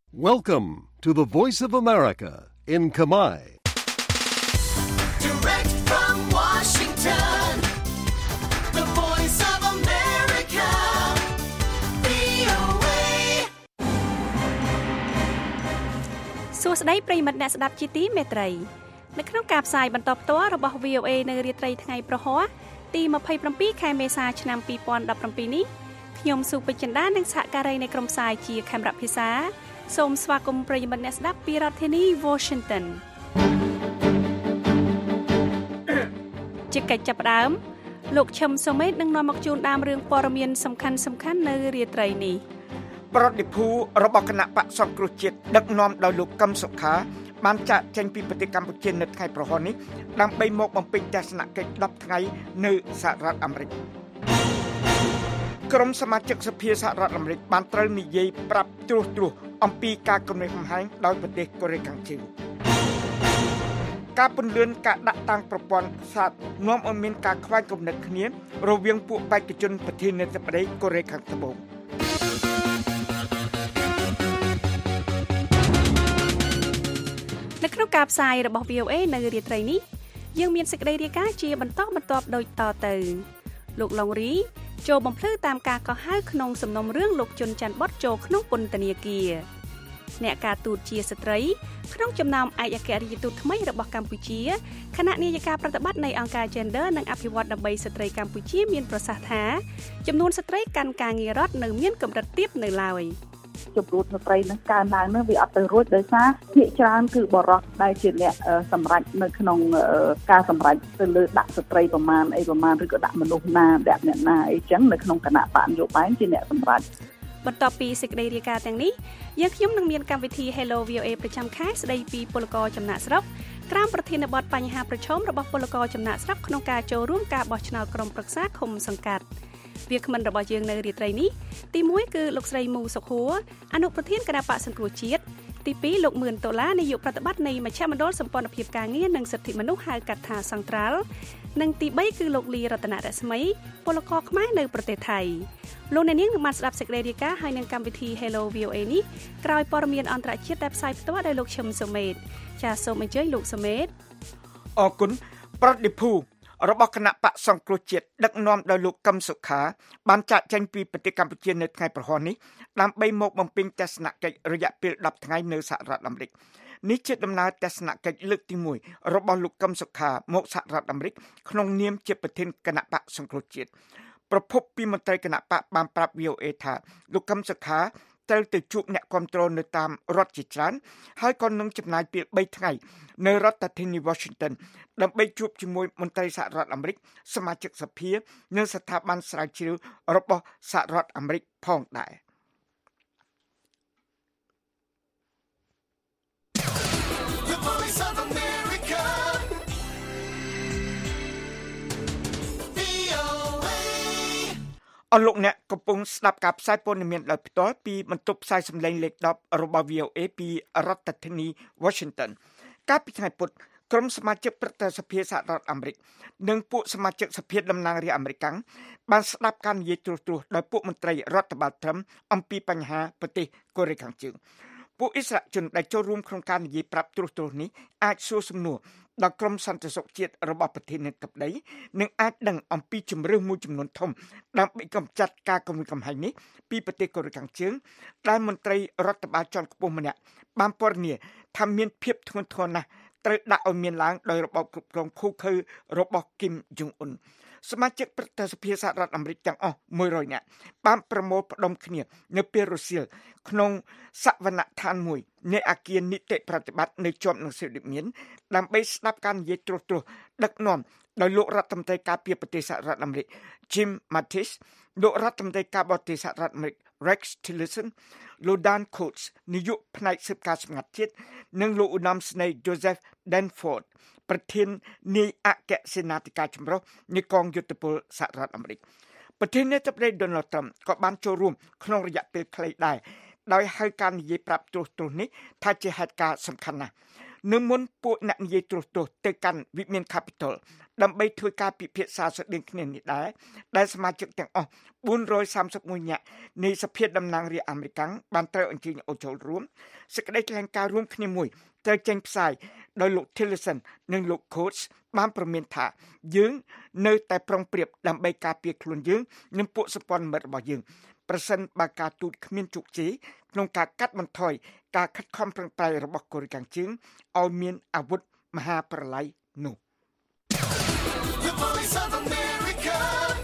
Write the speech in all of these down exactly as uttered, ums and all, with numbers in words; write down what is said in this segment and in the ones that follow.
Welcome to the Voice of America in Khmer. Direct from Washington, the Voice of America, វី អូ เอសួស្តីប្រិយមិត្តអ្នកស្ដាប់ជាទីមេត្រីនៅក្នុងការផ្សាយបន្តផ្ទាល់របស់ វី អូ เอ នៅរាត្រីថ្ងៃប្រហ័សទីยี่สิบเจ็ดខែមេសាឆ្នាំยี่สิบสิบเจ็ดនេះខ្ញុំសុពេជ្ជចិន្តានិងសហការីនៃក្រុមផ្សាយជាខេមរៈភាសាសូមស្វាគមន៍ប្រិយមិត្តអ្នកស្ដាប់ពីរដ្ឋធានី Washington ជាកិច្ចចាប់ផ្ដើមលោកឈឹមសុមេតនឹងនាំមកជូនដើមរឿងព័ត៌មានសំខាន់សំខាន់នៅរាត្រីនេះប្រតិភូរបស់គណៈបក្សសង្គ្រោះជាតិដឹកនាំដោយលោកកឹមសុខាបានចាក់ចេញពីប្រទេសកម្ពុជានៅថ្ងៃប្រហ័សនេះដើម្បីមកបំពេញទស្សនកិច្ចដប់ថ្ងៃនៅសហរដ្ឋអាមេរិកក្រុមសមាជិកសភាសហរដ្ឋអាមេរិកបានត្រូវនិយាយប្រាប់ត្រួសត្រាសអំពីការគំរាមកំហែងដោយប្រទេសកូរ៉េខាងជើងការពន្លឿនការដាក់តាំងប្រព័ន្ធសាទនាំឲ្យមានការខ្វែងគំនិតគ្នារវាងពួកបេក្ខជនប្រធានាធិបតីកូរ៉េខាងត្បូងនៅក្នុងការផ្សាយរបស់ វី អូ เอ នៅរាត្រីនេះយើងមានសេចក្តីរាយការណ៍ជាបន្តបន្ទាប់ដូចតទៅលោកឡុងរីចូលបំភ្លឺតាមការកោះហៅក្នុងសំណុំរឿងលោកជុនច័ន្ទបតចូលក្នុងពន្ធនាគារអ្នកការទូតជាស្ត្រីក្នុងចំណោមឯកអគ្គរដ្ឋទូតថ្មីរបស់កម្ពុជាគណៈនាយិកាប្រតិបត្តិនៃអង្គការ Gender និងអភិវឌ្ឍដើម្បីស្ត្រីកម្ពុជាមានប្រសាសន៍ថាចំនួនស្ត្រីកាន់ការងាររដ្ឋនៅមានកម្រិតទាបនៅឡើយចំនួនស្ត្រីនឹងកើនឡើងនឹងវាអត់ទៅរួចដោយសារភាគច្រើនគឺបរិសុទ្ធដែលជាអ្នកសម្រេចនៅក្នុងការសម្រេចទៅលើដាក់ស្ត្រីប្រមាណអីប្រមាណឬក៏ដាក់មនុស្សណាដាក់អ្នកណាអីចឹងនៅក្នុងគណៈបកនយោបាយជាអ្នកសម្រេចបន្ទាប់ពីសេចក្តីរាយការណ៍ទាំងនេះយើងខ្ញុំនឹងមានកម្មវិធី Hello វី អូ เอ ប្រចាំខែស្ដីពីពលករចំណាក់ស្រុកក្រោមប្រធានបទបញ្ហាប្រឈមរបស់ពលករចំណាក់ស្រុកក្នុងការចូលរួមការបោះឆ្នោតក្រុមប្រឹក្សាឃុំសង្កាត់វាគ្មិនរបស់យើងនៅរាត្រីនេះទីមួយគឺលោកស្រីមូសុខួរអនុប្រធានគណៈបក្សសង្គ្រោះជាតិទីពីរលោកមឿនដុល្លារនាយកប្រតិបត្តិនៃមជ្ឈមណ្ឌលសម្ព័ន្ធភាពការងារនិងសិទ្ធិមនុស្សហៅកាត់ថាសង្ត្រាល់និងទីបីគឺលោកលីរតនរស្មីពលករខ្មែរនៅប្រទេសថៃលោកអ្នកនាងនឹងបានស្ដាប់សេចក្តីរាយការណ៍ហើយនឹងកម្មវិធី Hello វី អូ เอ នេះក្រោយព័ត៌មានអន្តរជាតិដែលផ្សាយផ្ទាល់ដោយលោកឈឹមសុមេតចាសសូមអញ្ជើញលោកសុមេតអរគុណប្រតិភូរបស់គណៈបក្សសង្គ្រោះជាតិដឹកនាំដោយលោកកឹមសុខាបានចាក់ចេញពីប្រទេសកម្ពុជានៅថ្ងៃប្រហ័សនេះដើម្បីមកបំពេញទស្សនកិច្ចរយៈពេលដប់ថ្ងៃនៅសហរដ្ឋអាមេរិកនេះជាដំណើរទស្សនកិច្ចលើកទីមួយរបស់លោកកឹមសុខាមកសហរដ្ឋអាមេរិកក្នុងនាមជាប្រធានគណៈបក្សសង្គ្រោះជាតិប្រពន្ធពីមន្ត្រីគណៈបកបានប្រាប់ វី អូ เอ ថាលោកកឹមសុខាត្រូវទៅជួបអ្នកគាំទ្រនៅតាមរដ្ឋជាច្រើនហើយក៏នឹងចំណាយពេលបីថ្ងៃនៅរដ្ឋធានី Washington ដើម្បីជួបជាមួយមន្ត្រីសហរដ្ឋអាមេរិកសមាជិកសភានិងស្ថាប័នស្រាវជ្រាវរបស់សហរដ្ឋអាមេរិកផងដែរអរលោកអ្នកកំពុងស្ដាប់ការផ្សាយព័ត៌មានដោយផ្ទាល់ពីបន្ទប់ផ្សាយសម្លេងលេខដប់របស់ វី អូ เอ ពីរដ្ឋធានី Washington កាលពីថ្ងៃពុធក្រុមសមាជិកព្រឹទ្ធសភាសហរដ្ឋអាមេរិកនិងពួកសមាជិកសភាតំណាងរាស្ត្រអាមេរិកបានស្ដាប់ការនិយាយត្រួសត្រាសដោយពួកមន្ត្រីរដ្ឋបាលត្រឹមអំពីបញ្ហាប្រទេសកូរ៉េខាងជើងពួកអិសរាជជនដែលចូលរួមក្នុងការនិយាយប្រាប់ត្រួសត្រាសនេះអាចសួរសំណួរដល់ក្រុមសន្តិសុខជាតិរបស់ប្រធានាធិបតីនិងអាចដឹងអំពីជំរឿនមួយចំនួនធំដើម្បីកម្ចាត់ការគំរាមកំហែងនេះពីប្រទេសកូរ៉េខាងជើងដែលមន្ត្រីរដ្ឋបាលជាន់ខ្ពស់ម្នាក់បានពណ៌នាថាមានភាពធ្ងន់ធ្ងរណាស់ត្រូវដាក់ឲ្យមានឡើងដោយរបបគ្រប់គ្រងឃូឃៅរបស់គីមយុងអ៊ុនសមាជិកព្រឹទ្ធសភាសហរដ្ឋអាមេរិកទាំងអស់មួយរយនាក់បានប្រមូលផ្ដុំគ្នានៅពេលរសៀលក្នុងសវនដ្ឋានមួយនៃអគារនីតិប្រតិបត្តិនៅជាប់នឹងសិទ្ធិមានដើម្បីស្ដាប់ការនិយាយត្រួសត្រាសដឹកនាំដោយលោករដ្ឋមន្ត្រីការពារប្រទេសសហរដ្ឋអាមេរិក Jim Mattis លោករដ្ឋមន្ត្រីការបរទេសសហរដ្ឋអាមេរិក Rex Tillerson លោក Dan Coats នាយកផ្នែកស៊ើបការសម្ងាត់ជាតិនិងលោកឧត្តមស្នេហ៍ Joseph Dunford ប្រធាននាយអគ្គសេនាធិការចម្រុះនៃកងយោធពលសហរដ្ឋអាមេរិកប្រធានាធិបតី Donald Trump ក៏បានចូលរួមក្នុងរយៈពេលខ្លីដែរដោយហៅការនិយាយប្រាប់ត្រួសត្រាសនេះថាជាហេតុការណ៍សំខាន់ណាស់នៅមុនពួកអ្នកនិយាយត្រួសត្រាសទៅកាន់វិមាន Capitol ដើម្បីធ្វើការពិភាក្សាស្តីងគ្នានេះដែរដែលសមាជិកទាំងអស់បួនរយសាមសិបមួយនាក់នៃសភាតំណាងរាស្ត្រអាមេរិកបានត្រូវអញ្ជើញឲ្យចូលរួមសេចក្តីថ្លែងការណ៍រួមគ្នាមួយត្រូវចេញផ្សាយដោយលោក Tillerson និងលោក Coates បានប្រមានថាយើងនៅតែប្រុងប្រៀបដើម្បីការពារខ្លួនយើងនិងពួកសម្ព័ន្ធមិត្តរបស់យើងប្រសិនបើការទូតគ្មានជោគជ័យក្នុងការកាត់បន្ថយការខិតខំប្រឹងប្រែងរបស់កូរ៉េខាងជើងឲ្យមានអាវុធមហាប្រឡាយនោះ The Voice of America.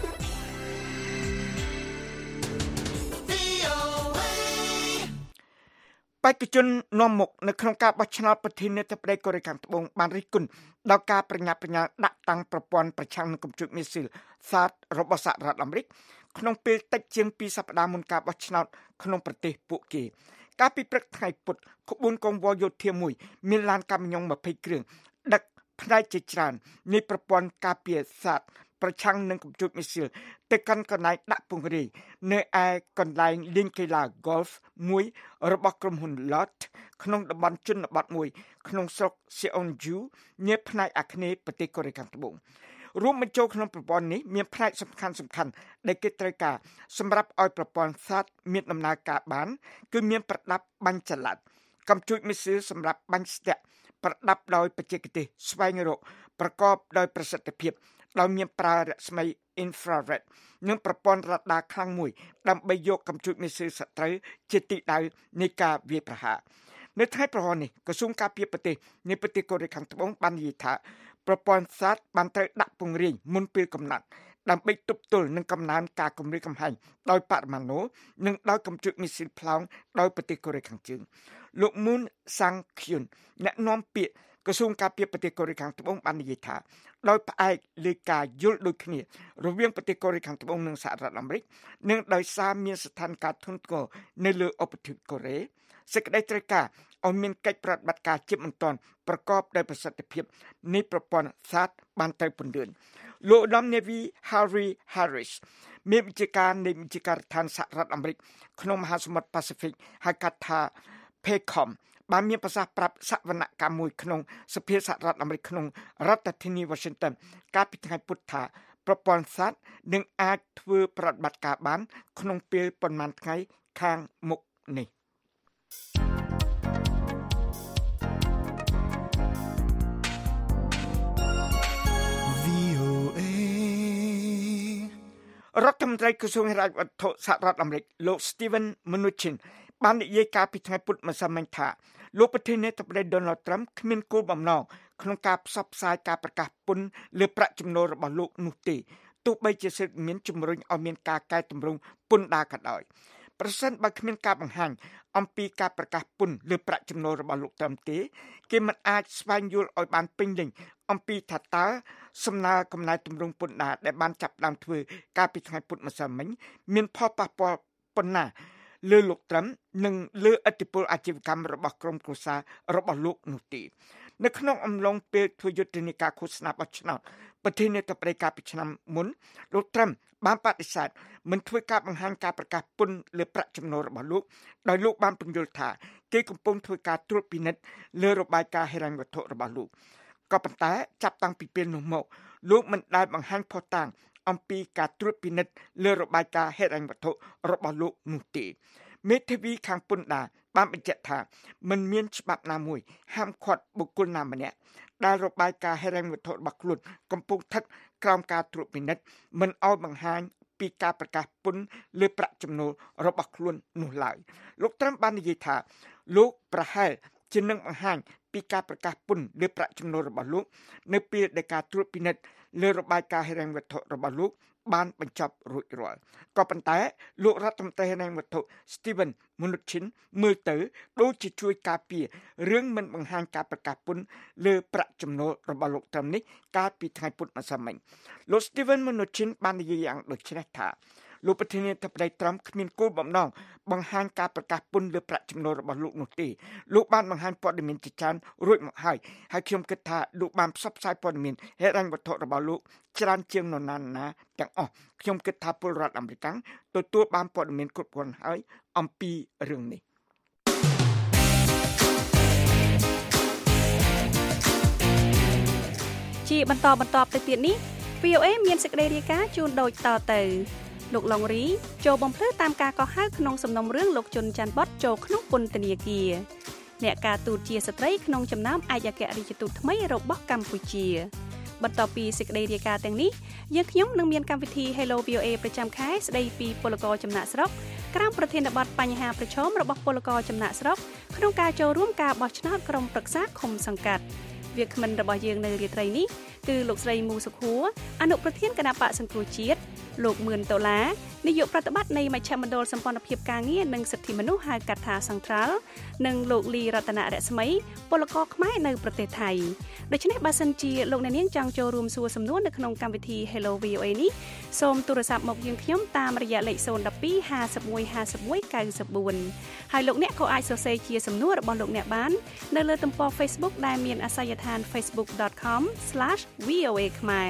បេក្ខជននាំមុខនៅក្នុងការបោះឆ្នោតប្រធានាធិបតីកូរ៉េខាងត្បូងបានរិះគន់ដល់ការប្រញាប់ប្រញាល់ដាក់តាំងប្រព័ន្ធប្រឆាំងនឹងកំជុលមីស៊ីល THAAD របស់សហរដ្ឋអាមេរិកក្នុងពេលតិចជាងពីរសប្តាហ៍មុនការបោះឆ្នោតក្នុងប្រទេសពួកគេកាលពីព្រឹកថ្ងៃពុធក្បួនកងវល់យោធាមួយមានឡានកាមីយ៉ុងยี่สิบគ្រឿងដឹកផ្នែកជាច្រើននៃប្រព័ន្ធការពារ THAAD ប្រឆាំងនឹងកំជុលមីស៊ីលទៅកាន់កន្លែងដាក់ពង្រាយនៅឯកន្លែងលេងកីឡា golf មួយរបស់ក្រុមហ៊ុន Lot ក្នុងតំបន់ជនបទមួយក្នុងស្រុក Seongju នាផ្នែកអាគ្នេយ៍ប្រទេសកូរ៉េខាងត្បូងរួមបញ្ចូលក្នុងប្រព័ន្ធនេះមានផ្នែកសំខាន់សំខាន់ដែលគេត្រូវការសម្រាប់ឲ្យប្រព័ន្ធ THAAD មានដំណើរការបានគឺមានប្រដាប់បាញ់ចល័តកំជុលមីស៊ីលសម្រាប់បាញ់ស្ទាក់ប្រដាប់ដោយបច្ចេកទេសស្វែងរកប្រកបដោយប្រសិទ្ធភាពដោយមានប្រើរស្មី infrared និងប្រព័ន្ធរ៉ាដាខ្លាំងមួយដើម្បីយកកំជុលមីស៊ីលសត្រូវជាទីដៅនៃការវាយប្រហារនៅថ្ងៃប្រហោះនេះក្រសួងការពារប្រទេសនៃប្រទេសកូរ៉េខាងត្បូងបាននិយាយថាប្រព័ន្ធ THAAD បានត្រូវដាក់ពង្រាយមុនពេលកំណត់ដើម្បីទប់ទល់នឹងកំណើនការគំរាមកំហែងដោយបរិមាណូនិងដោយកំជុលមីស៊ីលផ្លោងដោយប្រទេសកូរ៉េខាងជើងលោក Moon Sang-kyun អ្នកនាំពាក្យក្រសួងការពារប្រទេសកូរ៉េខាងត្បូងបាននិយាយថាដោយផ្អែកលើការយល់ដូចគ្នារវាងប្រទេសកូរ៉េខាងត្បូងនិងសហរដ្ឋអាមេរិកនិងដោយសារមានស្ថានភាពធ្ងន់ធ្ងរនៅលើឧបទ្វីបកូរ៉េសេចក្តីត្រូវការឲ្យមានកិច្ចប្រតិបត្តិការជាបន្ទាន់ប្រកបដោយប្រសិទ្ធភាពនៃប្រព័ន្ធ THAAD បានទៅពន្លឿនលោកឧត្តមនាវី Harry Harris មានវិជាការនៃវិជាការដ្ឋានសហរដ្ឋអាមេរិកក្នុងមហាសមុទ្រប៉ាស៊ីហ្វិកហៅកាត់ថា P E C O M បានមានប្រសាសន៍ប្រាប់សវនកម្មមួយក្នុងសភាសហរដ្ឋអាមេរិកក្នុងរដ្ឋធានី Washington កាលពីថ្ងៃពុធថាប្រព័ន្ធ THAAD នឹងអាចធ្វើប្រតិបត្តិការបានក្នុងពេលប៉ុន្មានថ្ងៃខាងមុខនេះ រដ្ឋមន្ត្រីក្រសួងហិរញ្ញវត្ថុសហរដ្ឋអាមេរិកលោក Steven Mnuchin បាននិយាយការពីថ្ងៃពុធម្សិលមិញថាលោកប្រធានាធិបតី Donald Trump គ្មានគោលបំណងក្នុងការផ្សព្វផ្សាយការប្រកាសពន្ធលើប្រាក់ចំណូលរបស់លោកនោះទេទោះបីជាសិទ្ធិមានជំរុញឲ្យមានការកែតម្រង់ពន្ធដារក៏ដោយប្រសិនបើគ្មានការបង្ហាញអំពីការប្រកាសពន្ធលើប្រាក់ចំណូលរបស់លោក Trump ទេគេមិនអាចស្វែងយល់ឲ្យបានពេញលេញអំពីថាតើសំណើកំណែតម្រង់ពន្ធដារដែលបានចាប់ផ្ដើមធ្វើកាលពីថ្ងៃពុធម្សិលមិញមានផលប៉ះពាល់ប៉ុណ្ណាលើលោក Trump និងលើឥទ្ធិពលអាជីវកម្មរបស់ក្រុមគ្រួសាររបស់លោកនោះទេនៅក្នុងអំឡុងពេលធ្វើយុទ្ធនាការឃោសនាបោះឆ្នោតប្រធានាធិបតីកាលពីឆ្នាំមុនលោក Trump បានបដិសេធមិនធ្វើការបង្ហាញការប្រកាសពន្ធលើប្រាក់ចំណូលរបស់លោកដោយលោកបានពន្យល់ថាគេកំពុងធ្វើការត្រួតពិនិត្យលើរបាយការណ៍ហិរញ្ញវត្ថុរបស់លោកក៏ប៉ុន្តែចាប់តាំងពីពេលនោះមកលោកមិនដែលបង្ហាញភស្តុតាងអំពីការត្រួតពិនិត្យលើរបាយការណ៍ហិរញ្ញវត្ថុរបស់លោកនោះទេមេធាវីខាងពន្ធដារបានបញ្ជាក់ថាមិនមានច្បាប់ណាមួយហាមឃាត់បុគ្គលណាម្នាក់ដែលរបាយការណ៍ហិរញ្ញវត្ថុរបស់ខ្លួនកំពុងស្ថិតក្រោមការត្រួតពិនិត្យមិនឲ្យបង្ហាញពីការប្រកាសពន្ធលើប្រាក់ចំណូលរបស់ខ្លួននោះឡើយលោកត្រាំបាននិយាយថាលោកប្រហែលជានឹងបង្ហាញពីការប្រកាសពន្ធលើប្រាក់ចំណូលរបស់លោកនៅពេលដែលការត្រួតពិនិត្យលើរបាយការណ៍ហិរញ្ញវត្ថុរបស់លោកបានបញ្ចប់រួចរាល់ក៏ប៉ុន្តែលោករដ្ឋមន្ត្រីហិរញ្ញវត្ថុ Steven Mnuchin មើលទៅដូចជាជួយការពាររឿងមិនបង្ហាញការប្រកាសពន្ធលើប្រាក់ចំណូលរបស់លោកត្រឹមនេះកាលពីថ្ងៃពុធម្សិលមិញលោក Steven Mnuchin បាននិយាយយ៉ាងដូចនេះថាលោកប្រធានាធិបតីត្រាំគ្មានគោលបំណងបង្ហាញការប្រកាសពន្ធលើប្រាក់ចំណូលរបស់លោកនោះទេលោកបានបង្ហាញព័ត៌មានជាច្រើនរួចមកហើយហើយខ្ញុំគិតថាលោកបានផ្សព្វផ្សាយព័ត៌មានហិរញ្ញវត្ថុរបស់លោកច្រើនជាងនរណាណាទាំងអស់ខ្ញុំគិតថាពលរដ្ឋអាមេរិកទទួលបានព័ត៌មានគ្រប់គ្រាន់ហើយអំពីរឿងនេះជាបន្តបន្តទៅទៀតនេះ วี โอ เอ មានសេចក្តីរាយការណ៍ជូនដូចតទៅលោកឡុងរីចូលបំភ្លឺតាមការកោះហៅក្នុងសំណុំរឿងលោកជុនច័ន្ទបតចូលក្នុងពន្ធនាគារអ្នកការទូតជាស្ត្រីក្នុងចំណោមឯកអគ្គរដ្ឋទូតថ្មីរបស់កម្ពុជាបន្ទាប់ពីសេចក្តីរាយការណ៍ទាំងនេះយើងខ្ញុំនឹងមានកម្មវិធី Hello វី โอ เอ ប្រចាំខែស្ដីពីពលករចំណាក់ស្រុកក្រោមប្រធានបទបញ្ហាប្រឈមរបស់ពលករចំណាក់ស្រុកក្នុងការចូលរួមការបោះឆ្នោតក្រុមប្រឹក្សាឃុំសង្កាត់វាគ្មិនរបស់យើងនៅរាត្រីនេះគឺលោកស្រីមូសុខួរអនុប្រធានគណៈបកសង្គ្រោះជាតិលោកមឿនដុល្លារនាយកប្រតិបត្តិនៃមជ្ឈមណ្ឌលសម្ព័ន្ធភាពការងារនិងសិទ្ធិមនុស្សហៅកាត់ថាសង្ត្រាល់និងលោកលីរតនរស្មីពលករខ្មែរនៅប្រទេសថៃដូច្នេះបើសិនជាលោកអ្នកនាងចង់ចូលរួមសួរសំណួរនៅក្នុងកម្មវិធី Hello វី โอ เอ នេះសូមទូរស័ព្ទមកយើងខ្ញុំតាមរយៈលេខ ศูนย์ หนึ่ง สอง ห้า หนึ่ง หนึ่ง ห้า หนึ่ง เก้า สี่ ហើយលោកអ្នកក៏អាចសរសេរជាសំណួររបស់លោកអ្នកបាននៅលើទំព័រ Facebook ដែលមានអាសយដ្ឋាន facebook dot com slash v o a ខ្មែរ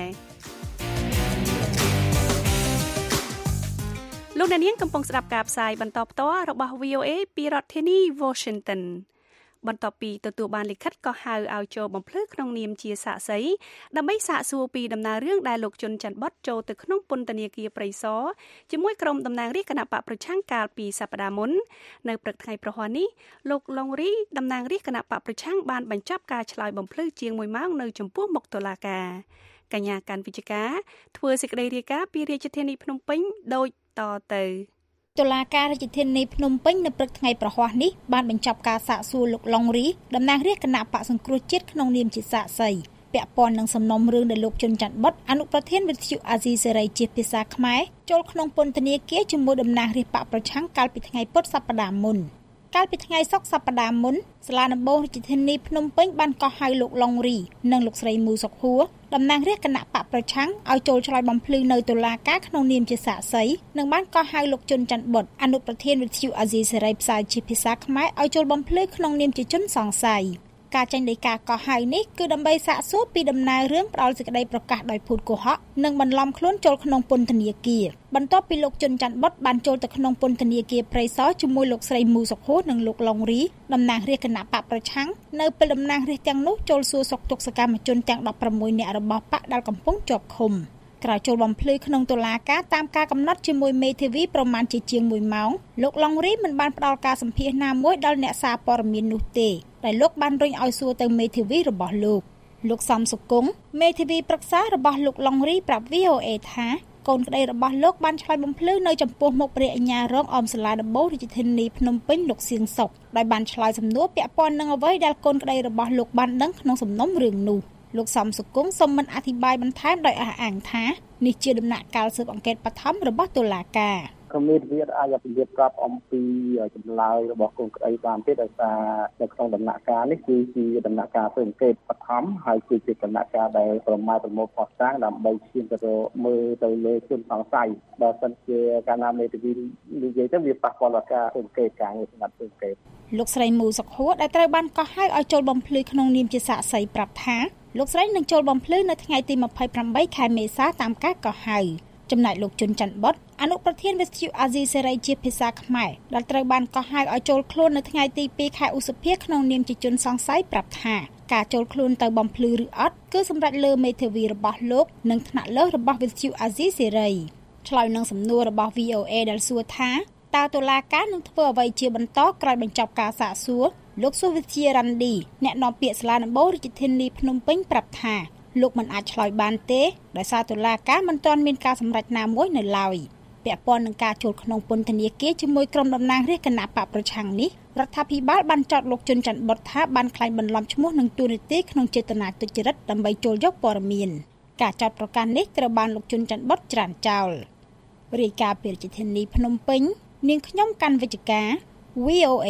លោកអ្នកនាងកំពុងស្ដាប់ការផ្សាយបន្តផ្ទាល់របស់ វី โอ เอ ពីរដ្ឋធានី Washington បន្ទាប់ពីទទួលបានលិខិតក៏ហៅឲ្យចូលបំភ្លឺក្នុងនាមជាសាក្សីដើម្បីសាកសួរពីដំណើររឿងដែលលោកជុនច័ន្ទបតចូលទៅក្នុងពន្ធនាគារព្រៃសរជាមួយក្រុមតំណាងរាស្ត្រគណៈបកប្រឆាំងកាលពីសប្តាហ៍មុននៅព្រឹកថ្ងៃប្រហ័ននេះលោកឡុងរីតំណាងរាស្ត្រគណៈបកប្រឆាំងបានបញ្ចប់ការឆ្លើយបំភ្លឺជាងមួយម៉ោងនៅចំពោះមុខតុលាការកញ្ញាកាន់វិជ្ជការធ្វើសេចក្តីរាយការណ៍ពីរាជធានីភ្នំពេញដូចតទៅតុលាការរាជធានីភ្នំពេញនៅព្រឹកថ្ងៃប្រហ័សនេះបានបញ្ចប់ការសាកសួរលោកឡុងរីតំណាងរាស្ត្រគណៈបកសង្គ្រោះជាតិក្នុងនាមជាសាក្សីពាក់ព័ន្ធនឹងសំណុំរឿងដែលលោកជុនច័ន្ទបតអនុប្រធានវិទ្យុអាស៊ីសេរីជាភាសាខ្មែរចូលក្នុងពន្ធនាគារជាមួយតំណាងរាស្ត្របកប្រឆាំងកាលពីថ្ងៃពុធសប្តាហ៍មុនកាលពីថ្ងៃសុក្រសប្តាហ៍មុនសាលាដំបងរាជធានីភ្នំពេញបានកោះហៅលោកឡុងរីនិងលោកស្រីមូសុខួរតំណាងរាស្ត្រគណៈបកប្រឆាំងឲ្យចូលឆ្លើយបំភ្លឺនៅតុលាការក្នុងនាមជាសាក្សីនិងបានកោះហៅលោកជុនច័ន្ទបតអនុប្រធានវិទ្យុអាស៊ីសេរីផ្សាយជាភាសាខ្មែរឲ្យចូលបំភ្លឺក្នុងនាមជាជនសង្ស័យការចេញដីកាកោះហៅនេះគឺដើម្បីសាកសួរពីដំណើររឿងផ្ដាល់សេចក្តីប្រកាសដោយភូតកុហកនិងបន្លំខ្លួនចូលក្នុងពន្ធនាគារបន្ទាប់ពីលោកជុនច័ន្ទបតបានចូលទៅក្នុងពន្ធនាគារព្រៃសរជាមួយលោកស្រីមូសុខួរនិងលោកឡុងរីតំណាងរាស្ត្រគណៈបកប្រឆាំងនៅពេលតំណាងរាស្ត្រទាំងនោះចូលសួរសុខទុក្ខសកម្មជនទាំងដប់ប្រាំមួយនាក់របស់បកដែលកំពុងជាប់ឃុំក្រោយចូលបំភ្លឺក្នុងតុលាការតាមការកំណត់ជាមួយមេធាវីប្រមាណជាជាងមួយម៉ោងលោកឡុងរីមិនបានផ្ដល់ការសម្ភាសន៍ណាមួយដល់អ្នកសារព័ត៌មាននោះទេដែលលោកបានរុញឲ្យសួរទៅមេធាវីរបស់លោកលោកសំសុគង្គមេធាវីប្រឹក្សារបស់លោកឡុងរីប្រាប់ វី โอ เอ ថាកូនក្តីរបស់លោកបានឆ្លើយបំភ្លឺនៅចំពោះមុខព្រះអញ្ញារងអមសាលាដំបូងរាជធានីភ្នំពេញលោកសៀងសុកដោយបានឆ្លើយសំណួរពាក់ព័ន្ធនឹងអ្វីដែលកូនក្តីរបស់លោកបានដឹងក្នុងសំណុំរឿងនោះលោកសំសុគង្គសូមមិនអធិប្បាយបន្ថែមដោយអះអាងថានេះជាដំណាក់កាលស៊ើបអង្កេតបឋមរបស់តុលាការក៏មានវិទ្យាអាចពិនិត្យប្រាប់អំពីចម្លើយរបស់កូនក្តីបានទេដោយសារនៅក្នុងដំណាក់កាលនេះគឺជាដំណាក់កាលស៊ើបអង្កេតបឋមហើយគឺជាដំណាក់កាលដែលប្រមាថប្រមូលផុសតាំងដើម្បីឈានទៅមើលទៅលើជនសង្ស័យបើសិនជាការណាមេធាវីនិយាយទៅវាប៉ះពាល់ដល់ការស៊ើបអង្កេតការងារសម្រាប់ស៊ើបអង្កេតលោកស្រីមូសុខួរដែលត្រូវបានកោះហៅឲ្យចូលបំភ្លឺក្នុងនាមជាសាក្សីប្រាប់ថាលោកស្រីនឹងចូលបំភ្លឺនៅថ្ងៃទីម្ភៃប្រាំបីខែមេសាតាមការកោះហៅចំណែកលោកជុនច័ន្ទបតអនុប្រធានវិទ្យុអាស៊ីសេរីជាភាសាខ្មែរដែលត្រូវបានកោះហៅឲ្យចូលខ្លួននៅថ្ងៃទីពីរខែឧសភាក្នុងនាមជាជនសង្ស័យប្រាប់ថាការចូលខ្លួនទៅបំភ្លឺឬអត់គឺសម្រាប់លើមេធាវីរបស់លោកនិងថ្នាក់លើរបស់វិទ្យុអាស៊ីសេរីឆ្លើយនឹងសំណួររបស់ វី โอ เอ ដែលសួរថាតើតុលាការនឹងធ្វើអ្វីជាបន្តក្រោយបញ្ចប់ការសាកសួរលោកសុវិជារ៉ាន់ឌីអ្នកនាំពាក្យសាលាដំបូងរាជធានីភ្នំពេញប្រាប់ថាលោកមិនអាចឆ្លើយបានទេដោយសារតុលាការមិនទាន់មានការសម្រេចណាមួយនៅឡើយពាក់ព័ន្ធនឹងការចូលក្នុងពន្ធនាគារជាមួយក្រុមតំណាងរាស្ត្រគណៈបកប្រឆាំងនេះរដ្ឋាភិបាលបានចោទលោកជុនច័ន្ទបតថាបានក្លែងបន្លំឈ្មោះនឹងទូនាទីក្នុងចេតនាទុច្ចរិតដើម្បីចូលយកព័ត៌មានការចោទប្រកាន់នេះត្រូវបានលោកជុនច័ន្ទបតច្រានចោលរាយការណ៍ពីរាជធានីភ្នំពេញនាងខ្ញុំកាន់វិជ្ជការ វី โอ เอ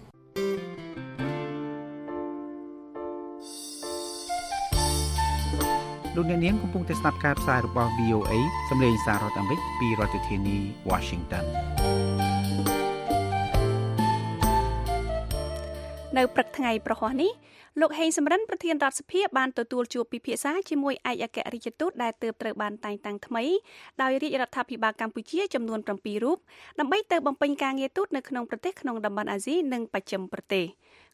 លោកអ្នកនាងកំពុងតែស្ដាប់ការផ្សាយរបស់ វី โอ เอ សម្លេងសាររដ្ឋអាមេរិកពីរដ្ឋធានី Washington នៅព្រឹកថ្ងៃប្រហ័សនេះលោកហេងសំរិនប្រធានរដ្ឋសភាបានទទួលជួបពិភាក្សាជាមួយឯកអគ្គរដ្ឋទូតដែលទើបត្រូវបានតែងតាំងថ្មីដោយរាជរដ្ឋាភិបាលកម្ពុជាចំនួនប្រាំពីររូបដើម្បីទៅបំពេញការងារទូតនៅក្នុងប្រទេសក្នុងតំបន់អាស៊ីនិងបស្ចិមប្រទេស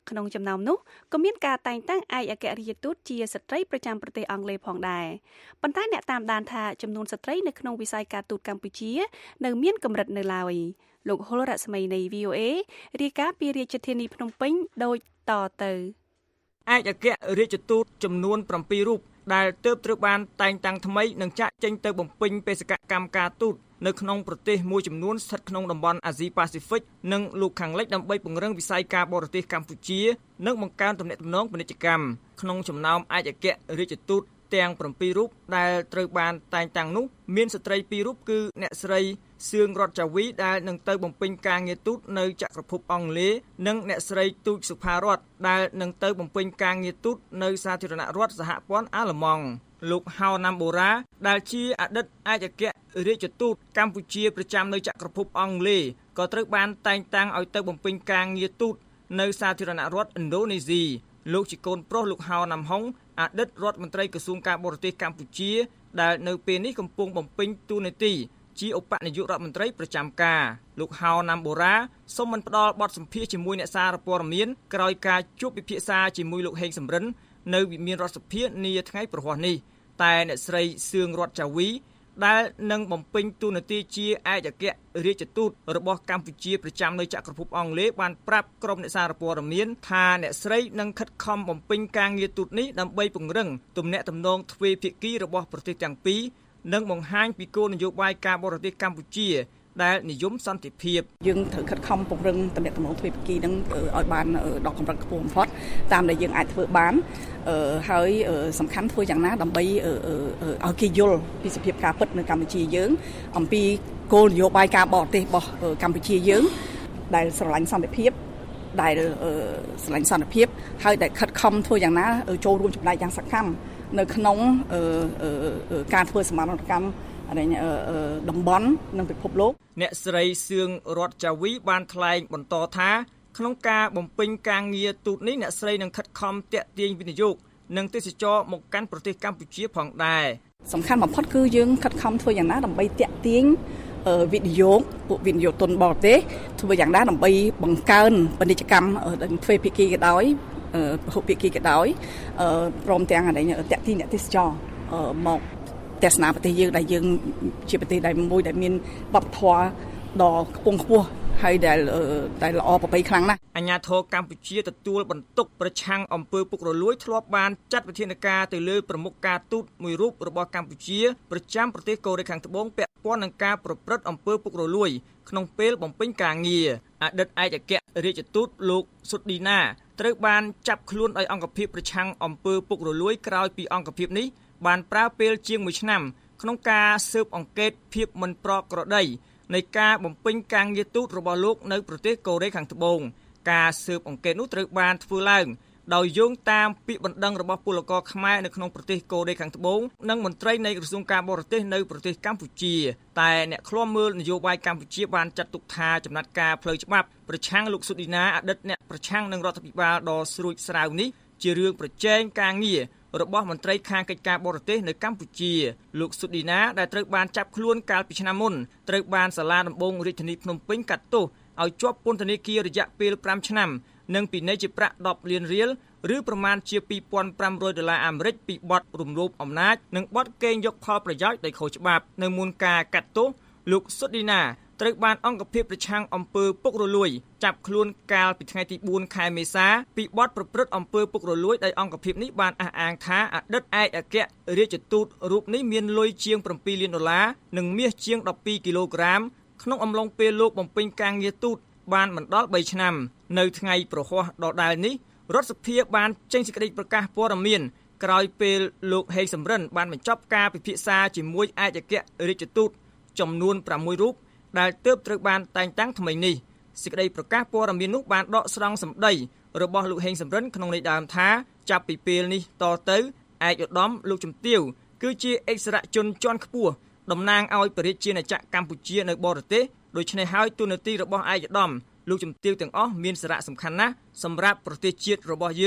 ក្នុងចំណោមនោះក៏មានការតែងតាំងឯកអគ្គរដ្ឋទូតជាស្ត្រីប្រចាំប្រទេសអង់គ្លេសផងដែរប៉ុន្តែអ្នកតាមដានថាចំនួនស្ត្រីនៅក្នុងវិស័យការទូតកម្ពុជានៅមានកម្រិតនៅឡើយលោកហុលរស្មីនៃ វី អូ អេ រាយការណ៍ពីរាជធានីភ្នំពេញដូចតទៅឯកអគ្គរដ្ឋទូតចំនួន7រូបដែលទើបត្រូវបានតែងតាំងថ្មីនឹងចាក់ចេញទៅបំពេញបេសកកម្មការទូតនៅក្នុងប្រទេសមួយចំនួនស្ថិតក្នុងតំបន់អាស៊ីប៉ាស៊ីហ្វិកនិងលោកខាងលិចដើម្បីពង្រឹងវិស័យការបរទេសកម្ពុជានិងបង្កើនទំនាក់ទំនងពាណិជ្ជកម្មក្នុងចំណោមឯកអគ្គរដ្ឋទូតទាំង7រូបដែលត្រូវបានតែងតាំងនោះមានស្ត្រីពីររូបគឺអ្នកស្រីសឿងរតចាវីដែលនឹងទៅបំពេញការងារទូតនៅចក្រភពអង់គ្លេសនិងអ្នកស្រីទូចសុផារតដែលនឹងទៅបំពេញការងារទូតនៅសាធារណរដ្ឋសហព័ន្ធអាល្លឺម៉ង់លោកហៅណាំបូរ៉ាដែលជាអតីតឯកអគ្គរដ្ឋទូតកម្ពុជាប្រចាំនៅចក្រភពអង់គ្លេសក៏ត្រូវបានតែងតាំងឲ្យទៅបំពេញការងារទូតនៅសាធារណរដ្ឋឥណ្ឌូនេស៊ីលោកជាកូនប្រុសលោកហៅណាំហុងអតីតរដ្ឋមន្ត្រីក្រសួងការបរទេសកម្ពុជាដែលនៅពេលនេះកំពុងបំពេញតួនាទីជាឧបនាយករដ្ឋមន្ត្រីប្រចាំការលោកហៅណាំបូរ៉ាសូមមិនផ្ដល់បទសម្ភាសន៍ជាមួយអ្នកសារព័ត៌មានក្រោយការជួបពិភាក្សាជាមួយលោកហេងសំរិននៅវិមានរដ្ឋសភានាថ្ងៃប្រហ័សនេះតែអ្នកស្រីសឿងរតចាវីដែលនឹងបំពេញតួនាទីជាឯកអគ្គរដ្ឋទូតរបស់កម្ពុជាប្រចាំនៅចក្រភពអង់គ្លេសបានប្រាប់ក្រុមអ្នកសារព័ត៌មានថាអ្នកស្រីនឹងខិតខំបំពេញការងារទូតនេះដើម្បីពង្រឹងទំនាក់ទំនងទ្វេភាគីរបស់ប្រទេសទាំងពីរនិងបង្ហាញពីគោលនយោបាយការបរទេសកម្ពុជាដែលនិយមសន្តិភាពយើងត្រូវខិតខំពង្រឹងទំនាក់ទំនងទ្វេភាគីនឹងឲ្យបានដល់កម្រិតខ្ពស់បំផុតតាមដែលយើងអាចធ្វើបានហើយសំខាន់ធ្វើយ៉ាងណាដើម្បីឲ្យគេយល់ពីសភាពការពិតនៅកម្ពុជាយើងអំពីគោលនយោបាយការបរទេសរបស់កម្ពុជាយើងដែលស្រឡាញ់សន្តិភាពដែលស្រឡាញ់សន្តិភាពហើយដែលខិតខំធ្វើយ៉ាងណាចូលរួមចំណែកយ៉ាងសកម្មនៅក្នុងការធ្វើសកម្មកម្មតំបន់និងពិភពលោកអ្នកស្រីសឿងរតចាវីបានថ្លែងបន្តថាក្នុងការបំពេញការងារទូតនេះអ្នកស្រីនឹងខិតខំទាក់ទាញវិនិយោគនិងទេសចរមកកាន់ប្រទេសកម្ពុជាផងដែរសំខាន់បំផុតគឺយើងខិតខំធ្វើយ៉ាងណាដើម្បីទាក់ទាញវិនិយោគពួកវិនិយោគទុនបរទេសធ្វើយ៉ាងណាដើម្បីបង្កើនពាណិជ្ជកម្មទាំងទ្វេភាគីក៏ដោយពហុភាគីក៏ដោយព្រមទាំងទាក់ទាញអ្នកទេសចរមកទស្សនាប្រទេសយើងដែលយើងជាប្រទេសដែលមួយដែលមានវប្បធម៌ដ៏ខ្ពង់ខ្ពស់ហើយដែលដែលល្អប្រពៃខ្លាំងណាស់អាជ្ញាធរកម្ពុជាទទួលបន្ទុកប្រឆាំងអំពើពុករលួយធ្លាប់បានចាត់វិធានការទៅលើប្រមុខការទូតមួយរូបរបស់កម្ពុជាប្រចាំប្រទេសកូរ៉េខាងត្បូងពាក់ព័ន្ធនឹងការប្រព្រឹត្តអំពើពុករលួយក្នុងពេលបំពេញការងារអតីតឯកអគ្គរដ្ឋទូតលោកសុឌីណាត្រូវបានចាប់ខ្លួនដោយអង្គភាពប្រឆាំងអំពើពុករលួយក្រោយពីអង្គភាពនេះបានប្រើពេលជាងមួយឆ្នាំក្នុងការស៊ើបអង្កេតភាពមិនប្រក្រតីនៃការបំពេញការងារទូតរបស់លោកនៅប្រទេសកូរ៉េខាងត្បូងការស៊ើបអង្កេតនោះត្រូវបានធ្វើឡើងដោយយោងតាមពាក្យបណ្ដឹងរបស់ពលករខ្មែរនៅក្នុងប្រទេសកូរ៉េខាងត្បូងនិងមន្ត្រីនៃក្រសួងការបរទេសនៅប្រទេសកម្ពុជាតែអ្នកឃ្លាំមើលនយោបាយកម្ពុជាបានចាត់ទុកថាចំណាត់ការផ្លូវច្បាប់ប្រឆាំងលោកសុឌីណាអតីតអ្នកប្រឆាំងនឹងរដ្ឋាភិបាលដ៏ស្រួចស្រាវនេះជារឿងប្រជែងការងាររបស់មន្ត្រីខាងកិច្ចការបរទេសនៅកម្ពុជាលោកសុឌីណាដែលត្រូវបានចាប់ខ្លួនកាលពីឆ្នាំមុនត្រូវបានសាលាដំបងរាជធានីភ្នំពេញកាត់ទោសឲ្យជាប់ពន្ធនាគាររយៈពេលប្រាំឆ្នាំនិងពិន័យជាប្រាក់ដប់លានរៀលឬប្រមាណជាពីរពាន់ប្រាំរយដុល្លារអាមេរិកពីបទរំលោភអំណាចនិងបទកេងយកផលប្រយោជន៍ដោយខុសច្បាប់នៅមុនការកាត់ទោសលោកសុឌីណាត្រូវបានអង្គភាពប្រឆាំងអំពើពុករលួយចាប់ខ្លួនកាលពីថ្ងៃទីបួនខែមេសាពីបទប្រព្រឹត្តអំពើពុករលួយដោយអង្គភាពនេះបានអះអាងថាអតីតឯកអគ្គរដ្ឋទូតរូបនេះមានលុយជាងប្រាំពីរលានដុល្លារនិងមាសជាងដប់ពីរគីឡូក្រាមក្នុងអំឡុងពេលលោកបំពេញការងារទូតបានមិនដល់បីឆ្នាំនៅថ្ងៃប្រហ័សដដែលនេះរដ្ឋសភាបានចេញសេចក្តីប្រកាសព័ត៌មានក្រោយពេលលោកហេងសំរិនបានបញ្ចប់ការពិភាក្សាជាមួយឯកអគ្គរដ្ឋទូតចំនួនប្រាំមួយរូបដែលទើបត្រូវបានតែងតាំងថ្មីនេះសេចក្តីប្រកាសព័ត៌មាននោះបានដកស្រង់សម្ដីរបស់លោកហេងសំរិនក្នុងន័យដើមថាចាប់ពីពេលនេះតទៅឯកឧត្តមលោកជំទាវគឺជាអិសរាជជនជាន់ខ្ពស់តំណាងឲ្យប្រជាជាតិណាចក្រកម្ពុជានៅបរទេសដូច្នេះហើយទូនាទីរបស់ឯកឧត្តមលោកជំទាវទាំងអស់មានសារៈសំខាន់ណាស់សម្រាប់ប្រទេសជាតិរបស់យើង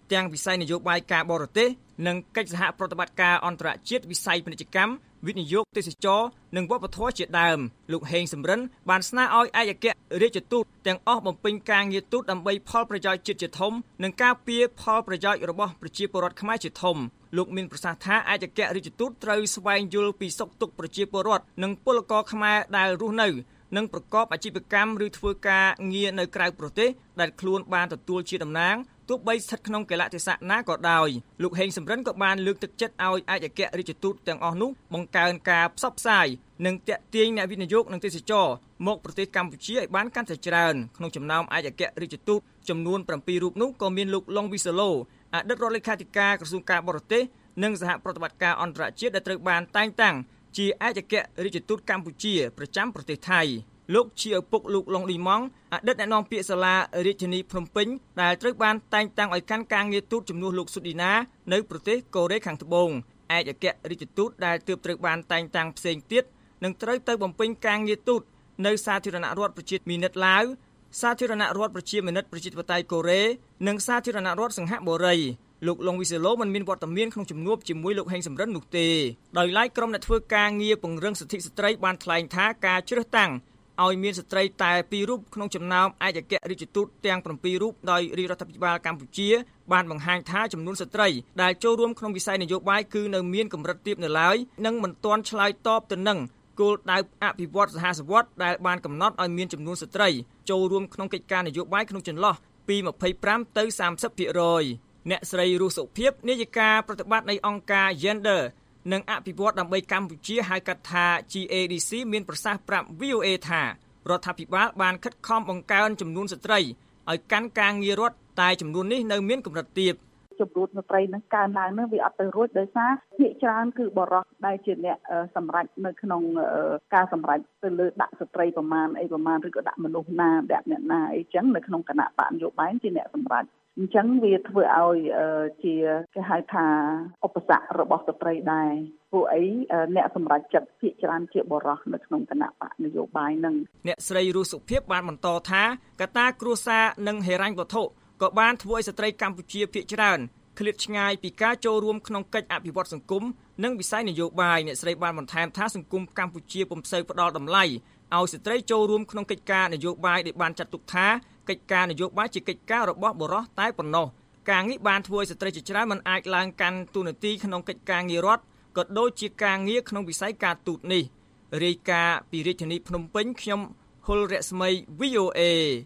ទាំងវិស័យនយោបាយការបរទេសនិងកិច្ចសហប្រតិបត្តិការអន្តរជាតិវិស័យពាណិជ្ជកម្មវិនិយោគទេសចរនិងវប្បធម៌ជាដើមលោកហេងសំរិនបានស្នើឲ្យឯកអគ្គរដ្ឋទូតទាំងអស់បំពេញការងារទូតដើម្បីផលប្រយោជន៍ជាតិជាធំនិងការពារផលប្រយោជន៍របស់ប្រជាពលរដ្ឋខ្មែរជាធំលោកមានប្រសាសន៍ថាឯកអគ្គរដ្ឋទូតត្រូវស្វែងយល់ពីសុខទុក្ខប្រជាពលរដ្ឋនិងពលករខ្មែរដែលរស់នៅនិងប្រកបអាជីវកម្មឬធ្វើការងារនៅក្រៅប្រទេសដែលខ្លួនបានទទួលជាតំណាងទោះបីស្ថិតក្នុងកលៈទេសៈណាក៏ដោយលោកហេងសំរិនក៏បានលើកទឹកចិត្តឲ្យឯកអគ្គរដ្ឋទូតទាំងអស់នោះបង្កើនការផ្សព្វផ្សាយនិងទាក់ទាញអ្នកវិនិយោគនិងទេសចរមកប្រទេសកម្ពុជាឲ្យបានកាន់តែច្រើនក្នុងចំណោមឯកអគ្គរដ្ឋទូតចំនួន7រូបនោះក៏មានលោកឡុងវីសាឡូអតីតរដ្ឋលេខាធិការក្រសួងការបរទេសនិងសហប្រតិបត្តិការអន្តរជាតិដែលត្រូវបានតែងតាំងជាឯកអគ្គរដ្ឋទូតកម្ពុជាប្រចាំប្រទេសថៃលោកជាឪពុកលោកឡុងឌីម៉ង់អតីតអ្នកនាំពាក្យសាលារាជធានីភ្នំពេញដែលត្រូវបានតែងតាំងឲ្យកាន់ការងារទូតជំនួសលោកស៊ុឌីណានៅប្រទេសកូរ៉េខាងត្បូងឯកអគ្គរដ្ឋទូតដែលទើបត្រូវបានតែងតាំងផ្សេងទៀតនឹងត្រូវទៅបំពេញការងារទូតនៅសាធារណរដ្ឋប្រជាមានិតឡាវសាធារណរដ្ឋប្រជាមានិតប្រជាធិបតេយ្យកូរ៉េនិងសាធារណរដ្ឋសិង្ហបុរីលោកឡុងវីសេឡូមិនមានវត្តមានក្នុងជំនួបជាមួយលោកហេងសំរិននោះទេដោយឡែកក្រុមអ្នកធ្វើការងារពង្រឹងសិទ្ធិស្ត្រីបានថ្លែងថាការជ្រើសតាំងឲ្យមានស្ត្រីតែពីររូបក្នុងចំណោមឯកអគ្គរដ្ឋទូតទាំង7រូបដោយរាជរដ្ឋាភិបាលកម្ពុជាបានបង្ហាញថាចំនួនស្ត្រីដែលចូលរួមក្នុងវិស័យនយោបាយគឺនៅមានកម្រិតទាបនៅឡើយនិងមិនទាន់ឆ្លើយតបទៅនឹងគោលដៅអភិវឌ្ឍសហសវត្សដែលបានកំណត់ឲ្យមានចំនួនស្ត្រីចូលរួមក្នុងកិច្ចការនយោបាយក្នុងចន្លោះពី25ទៅ30%អ្នកស្រីរស់សុភាពនាយិកាប្រតិបត្តិនៃអង្គការ Gender និងអភិវឌ្ឍដើម្បីកម្ពុជាហៅកាត់ថា G A D C មានប្រសាសន៍ប្រាប់ V O A ថារដ្ឋាភិបាលបានខិតខំបង្កើនចំនួនស្ត្រីឲ្យកាន់ការងាររដ្ឋតែចំនួននេះនៅមានកម្រិតទាបចំនួនស្ត្រីនឹងកើនឡើងនឹងវាអត់ទៅរួចដោយសារភាគច្រើនគឺបរិសុទ្ធដែលជាអ្នកសម្រេចនៅក្នុងការសម្រេចទៅលើដាក់ស្ត្រីប្រមាណអីប្រមាណឬក៏ដាក់មនុស្សណាដាក់អ្នកណាអីចឹងនៅក្នុងគណៈបកនយោបាយជាអ្នកសម្រេចអញ្ចឹងវាធ្វើឲ្យជាគេហៅថាឧបសគ្គរបស់ស្ត្រីដែរពួកអីអ្នកសម្រេចចិត្តភាគច្រើនជាបរិសុទ្ធនៅក្នុងគណៈបកនយោបាយនឹងអ្នកស្រីរស់សុភាពបានបន្តថាកត្តាគ្រួសារនិងហិរញ្ញវត្ថុក៏បានធ្វើឲ្យស្ត្រីកម្ពុជាភាគច្រើនឃ្លាតឆ្ងាយពីការចូលរួមក្នុងកិច្ចអភិវឌ្ឍសង្គមនិងវិស័យនយោបាយអ្នកស្រីបានបន្ថែមថាសង្គមកម្ពុជាពុំសូវផ្ដល់តម្លៃឲ្យស្ត្រីចូលរួមក្នុងកិច្ចការនយោបាយដែលបានចាត់ទុកថាកិច្ចការនយោបាយជាកិច្ចការរបស់បុរសតែប៉ុណ្ណោះការងារបានធ្វើឲ្យស្ត្រីជាច្រើនមិនអាចឡើងកាន់តួនាទីក្នុងកិច្ចការងាររដ្ឋក៏ដូចជាការងារក្នុងវិស័យការទូតនេះរាយការណ៍ពីរាជធានីភ្នំពេញខ្ញុំហុលរស្មី V O A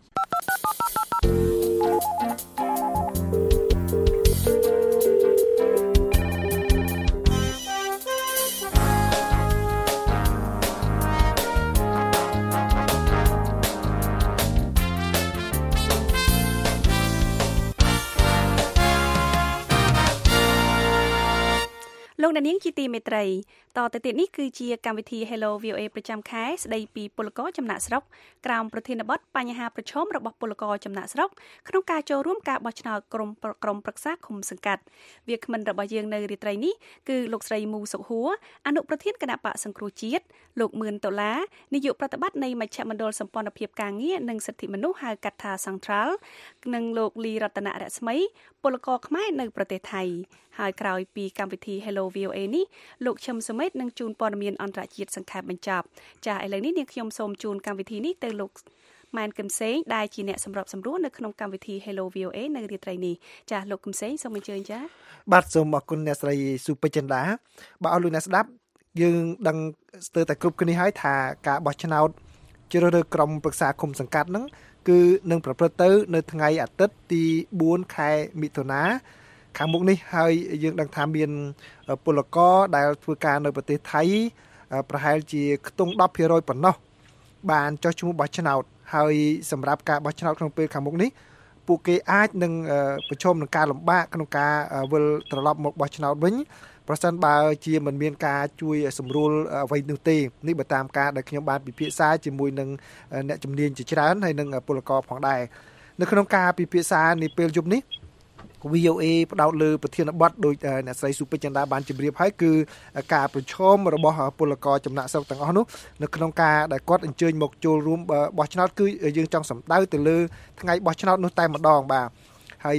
លោកអ្នកនាងជាទីមេត្រីតទៅទៀតនេះគឺជាកម្មវិធី Hello វី អូ អេ ប្រចាំខែស្ដីពីពលករចំណាក់ស្រុកក្រោមប្រធានបទបញ្ហាប្រឈមរបស់ពលករចំណាក់ស្រុកក្នុងការចូលរួមការបោះឆ្នោតក្រុមក្រុមប្រឹក្សាឃុំសង្កាត់វាគ្មិនរបស់យើងនៅរាត្រីនេះគឺលោកស្រីមូសុខហួរអនុប្រធានគណៈបកសង្គ្រោះជាតិលោកមឿនដុល្លារនាយកប្រតិបត្តិនៃមជ្ឈមណ្ឌលសម្ព័ន្ធភាពការងារនិងសិទ្ធិមនុស្សហៅកាត់ថា Central និងលោកលីរតនរស្មីពលករខ្មែរនៅប្រទេសថៃហើយក្រោយពីកម្មវិធី Hello វី អូ អេ នេះលោកឈឹមសុមេតនឹងជូនព័ត៌មានអន្តរជាតិសង្ខេបបញ្ចប់ចា៎ឥឡូវនេះនាងខ្ញុំសូមជូនកម្មវិធីនេះទៅលោកម៉ែនកឹមសេងដែលជាអ្នកសម្របសម្រួលនៅក្នុងកម្មវិធី Hello វី អូ អេ នៅរាត្រីនេះចា៎លោកកឹមសេងសូមអញ្ជើញចា៎បាទសូមអរគុណអ្នកស្រីស៊ូពេជ្រចិន្តាបាទអរលោកអ្នកស្ដាប់យើងដឹងស្ទើរតែគ្រប់គ្នាហើយថាការបោះឆ្នោតជ្រើសរើសក្រុមប្រឹក្សាឃុំសង្កាត់ហ្នឹងគឺនឹងប្រព្រឹត្តទៅនៅថ្ងៃអាទិត្យទី4ខែមិថុនាខាងមុខនេះហើយយើងដឹងថាមានពលករដែលធ្វើការនៅប្រទេសថៃប្រហែលជាខ្ទង់ ដប់ភាគរយ ប៉ុណ្ណោះបានចុះឈ្មោះបោះឆ្នោតហើយសម្រាប់ការបោះឆ្នោតក្នុងពេលខាងមុខនេះពួកគេអាចនឹងប្រឈមនឹងការលំបាកក្នុងការវិលត្រឡប់មកបោះឆ្នោតវិញប្រសិនបើជាមិនមានការជួយសម្រួលអ្វីនោះទេនេះបើតាមការដែលខ្ញុំបានពិភាក្សាជាមួយនឹងអ្នកជំនាញជាច្រើនហើយនឹងពលករផងដែរនៅក្នុងការពិភាក្សានាពេលយប់នេះ វី អូ អេ ផ្ដោតលើប្រធានបទដោយអ្នកស្រីស៊ូពេជ្រចិន្តាបានជម្រាបហើយគឺការប្រឈមរបស់ពលករចំណាក់ស្រុកទាំងអស់នោះនៅក្នុងការដែលគាត់អញ្ជើញមកចូលរួមបោះឆ្នោតគឺយើងចង់សម្ដៅទៅលើថ្ងៃបោះឆ្នោតនោះតែម្ដងបាទហើយ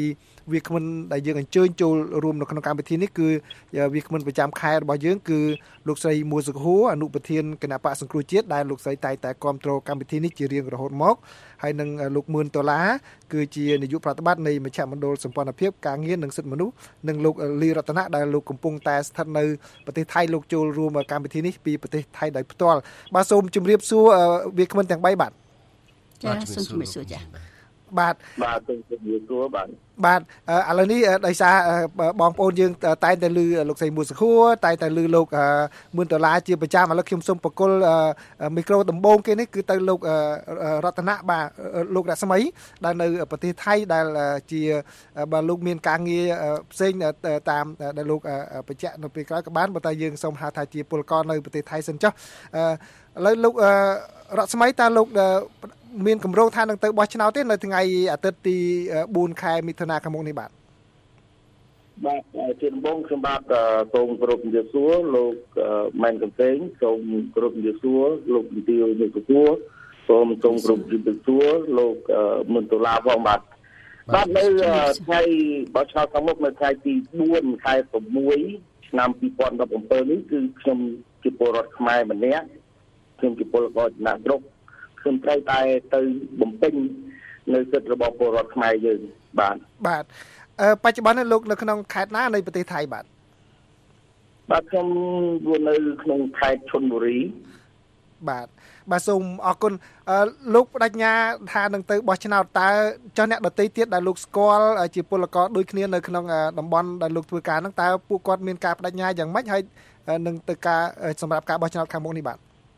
វាគ្មិនដែលយើងអញ្ជើញចូលរួមនៅក្នុងកម្មវិធីនេះគឺវាគ្មិនប្រចាំខែរបស់យើងគឺលោកស្រីមួសុខហួរអនុប្រធានគណៈបកសង្គ្រោះជាតិដែលលោកស្រីតែងតែគ្រប់គ្រងកម្មវិធីនេះជារៀងរហូតមកហើយនឹងលោកមឿនដុល្លារគឺជានាយកប្រតិបត្តិនៃមជ្ឈមណ្ឌលសម្ព័ន្ធភាពការងារនិងសិទ្ធិមនុស្សនិងលោកលីរតនៈដែលលោកកំពុងតែស្ថិតនៅប្រទេសថៃលោកចូលរួមកម្មវិធីនេះពីប្រទេសថៃដោយផ្ទាល់បាទសូមជម្រាបសួរវាគ្មិនទាំង3បាទចាសូមជម្រាបសួរចាបាទបាទសូមជម្រាបសួរបាទបាទឥឡូវនេះដោយសារបងប្អូនយើងតែងតែឮលោកស្រីមួសុខួរតែងតែឮលោកមឿនដុល្លារជាប្រចាំឥឡូវខ្ញុំសូមបកគលមីក្រូដំបូងគេនេះគឺទៅលោករតនៈបាទលោករស្មីដែលនៅប្រទេសថៃដែលជាបាទលោកមានការងារផ្សេងតាមដែលលោកបញ្ជាក់នៅពេលក្រោយក៏បានប៉ុន្តែយើងសូមហៅថាជាពលករនៅប្រទេសថៃសិនចុះឥឡូវលោករស្មីតើលោកមានកម្រងថានឹងទៅបោះឆ្នោតទេនៅថ្ងៃអាទិត្យទី4ខែមិថុនាខាងមុខនេះបាទបាទជាដំបូងខ្ញុំបាទសូមគោរពជំរាបសួរលោកម៉ែនកំសែងសូមគោរពជំរាបសួរលោកជំទាវមេកពួរសូមសូមគោរពជំរាបសួរលោកមឿនដុល្លារផងបាទបាទនៅថ្ងៃបោះឆ្នោតខាងមុខនៅថ្ងៃទី4ខែ6ឆ្នាំ2017នេះគឺខ្ញុំជាពលរដ្ឋខ្មែរម្នាក់ខ្ញុំជាពលករចំណាក់ស្រុកខ្ញុំត្រូវតែទៅបំពេញនៅសិទ្ធិរបស់ពលរដ្ឋខ្មែរយើងបាទបាទបច្ចុប្បន្នលោកនៅក្នុងខេត្តណានៃប្រទេសថៃបាទបាទខ្ញុំរស់នៅក្នុងខេត្តឈុនបុរីបាទបាទសូមអរគុណលោកបដិញ្ញាថានឹងទៅបោះឆ្នោតតើចុះអ្នកដទៃទៀតដែលលោកស្គាល់ជាពលករដូចគ្នានៅក្នុងតំបន់ដែលលោកធ្វើការហ្នឹងតើពួកគាត់មានការបដិញ្ញាយ៉ាងម៉េចហើយនឹងទៅការសម្រាប់ការបោះឆ្នោតខាងមុខនេះបាទ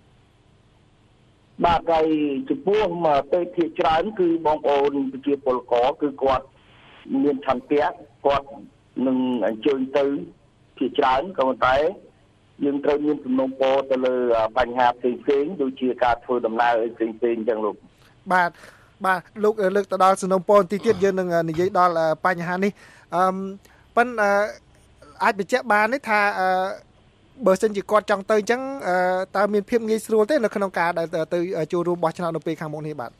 បាទហើយចំពោះមកទៅភាគច្រើនគឺបងប្អូនប្រជាពលករគឺគាត់មានឆន្ទៈគាត់នឹងអញ្ជើញទៅភាគច្រើនក៏ប៉ុន្តែយើងត្រូវមានសំណុំពរទៅលើបញ្ហាផ្សេងផ្សេងដូចជាការធ្វើដំណើរអីផ្សេងផ្សេងអញ្ចឹងលោកបាទបាទលោកលើកទៅដល់សំណុំពរបន្តិចទៀតយើងនឹងនិយាយដល់បញ្ហានេះអឺប៉ិនអាចបញ្ជាក់បានទេថាបើសិនជាគាត់ចង់ទៅអញ្ចឹងតើមានភាពងាយស្រួលទេនៅក្នុងការដែលទៅចូលរួមបោះឆ្នោតនៅពេលខាងមុខនេះបាទ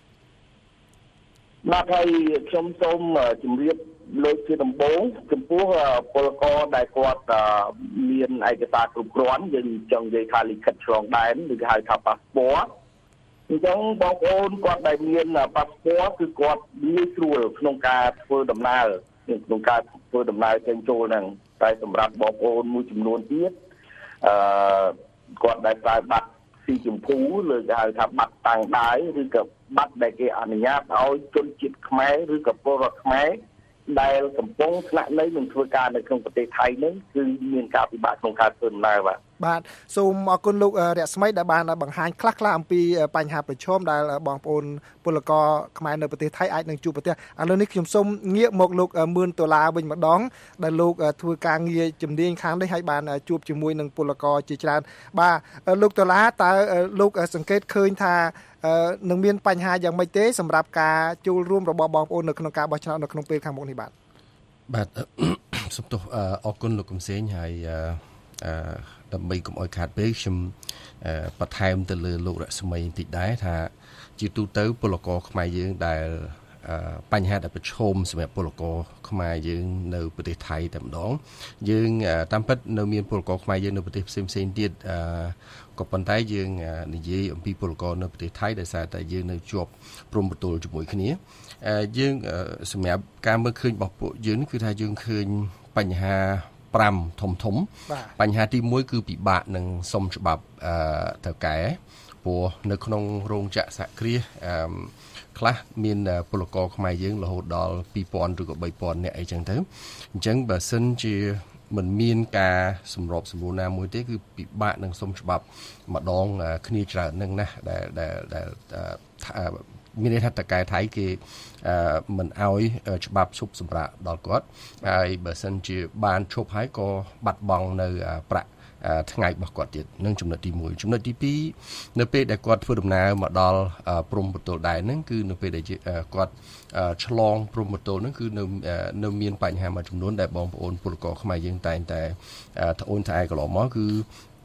បាទហើយខ្ញុំសូមជម្រាបលើកជាដំបូងចំពោះពលករដែលគាត់មានឯកសារគ្រប់គ្រាន់យើងចង់និយាយថាលិខិតឆ្លងដែនឬគេហៅថាប៉ាសពតអញ្ចឹងបងប្អូនគាត់ដែលមានប៉ាសពតគឺគាត់ងាយស្រួលក្នុងការធ្វើដំណើរក្នុងការធ្វើដំណើរចេញចូលហ្នឹងតែសម្រាប់បងប្អូនមួយចំនួនទៀតអឺគាត់ដែលប្រើបាត់ស៊ីជម្ភូឬគេហៅថាបាត់តាំងដាយឬក៏បាត់ដែលគេអនុញ្ញាតឲ្យជនជាតិខ្មែរឬក៏ពលរដ្ឋខ្មែរដែលកំពុងស្នាក់នៅនិងធ្វើការនៅក្នុងប្រទេសថៃនេះគឺមានការពិបាកក្នុងការធ្វើដំណើរបាទបាទសូមអរគុណលោករស្មីដែលបានបង្ហាញខ្លះៗអំពីបញ្ហាប្រឈមដែលបងប្អូនពលករខ្មែរនៅប្រទេសថៃអាចនឹងជួបប្រទះឥឡូវនេះខ្ញុំសូមងាកមកលោកមឿនដុល្លារវិញម្ដងដែលលោកធ្វើការងារជំនាញខាងនេះហើយបានជួបជាមួយនឹងពលករជាច្រើនបាទលោកដុល្លារតើលោកសង្កេតឃើញថានឹងមានបញ្ហាយ៉ាងម៉េចទេសម្រាប់ការចូលរួមរបស់បងប្អូននៅក្នុងការបោះឆ្នោតនៅក្នុងពេលខាងមុខនេះបាទបាទសំទោសអរគុណលោកកំសែងហើយអឺដើម្បីកុំឲ្យខាតពេកខ្ញុំបន្ថែមទៅលើលោករស្មីបន្តិចដែរថាជាទូទៅពលករខ្មែរយើងដែលបញ្ហាដែលប្រឈមសម្រាប់ពលករខ្មែរយើងនៅប្រទេសថៃតែម្ដងយើងតាមពិតនៅមានពលករខ្មែរយើងនៅប្រទេសផ្សេងផ្សេងទៀតក៏ប៉ុន្តែយើងនិយាយអំពីពលករនៅប្រទេសថៃដោយសារតែយើងនៅជាប់ព្រំប្រទល់ជាមួយគ្នាយើងសម្រាប់ការមើលឃើញរបស់ពួកយើងគឺថាយើងឃើញបញ្ហាប្រាំធំធំបញ្ហាទីមួយគឺពិបាកនឹងសុំច្បាប់ទៅកែព្រោះនៅក្នុងរោងចក្រសហគ្រាសអឺខ្លះមានពលករខ្មែរយើងរហូតដល់ពីរពាន់ឬក៏បីពាន់នាក់អីចឹងទៅអញ្ចឹងបើសិនជាមិនមានការសម្របសម្រួលណាមួយទេគឺពិបាកនឹងសុំច្បាប់ម្ដងគ្នាច្រើននឹងណាដែលដែលមានន័យថាតកែថៃគេមិនអោយច្បាប់ឈប់សម្រាកដល់គាត់ហើយបើសិនជាបានឈប់ហើយក៏បាត់បង់នៅប្រាក់ថ្ងៃរបស់គាត់ទៀតនឹងចំណុចទីមួយចំណុចទីពីរនៅពេលដែលគាត់ធ្វើដំណើរមកដល់ព្រំប្រទល់ដែនហ្នឹងគឺនៅពេលដែលគាត់ឆ្លងព្រំប្រទល់ហ្នឹងគឺនៅនៅមានបញ្ហាមួយចំនួនដែលបងប្អូនពលករខ្មែរយើងតែងតែត្អូញត្អែកន្លងមកគឺ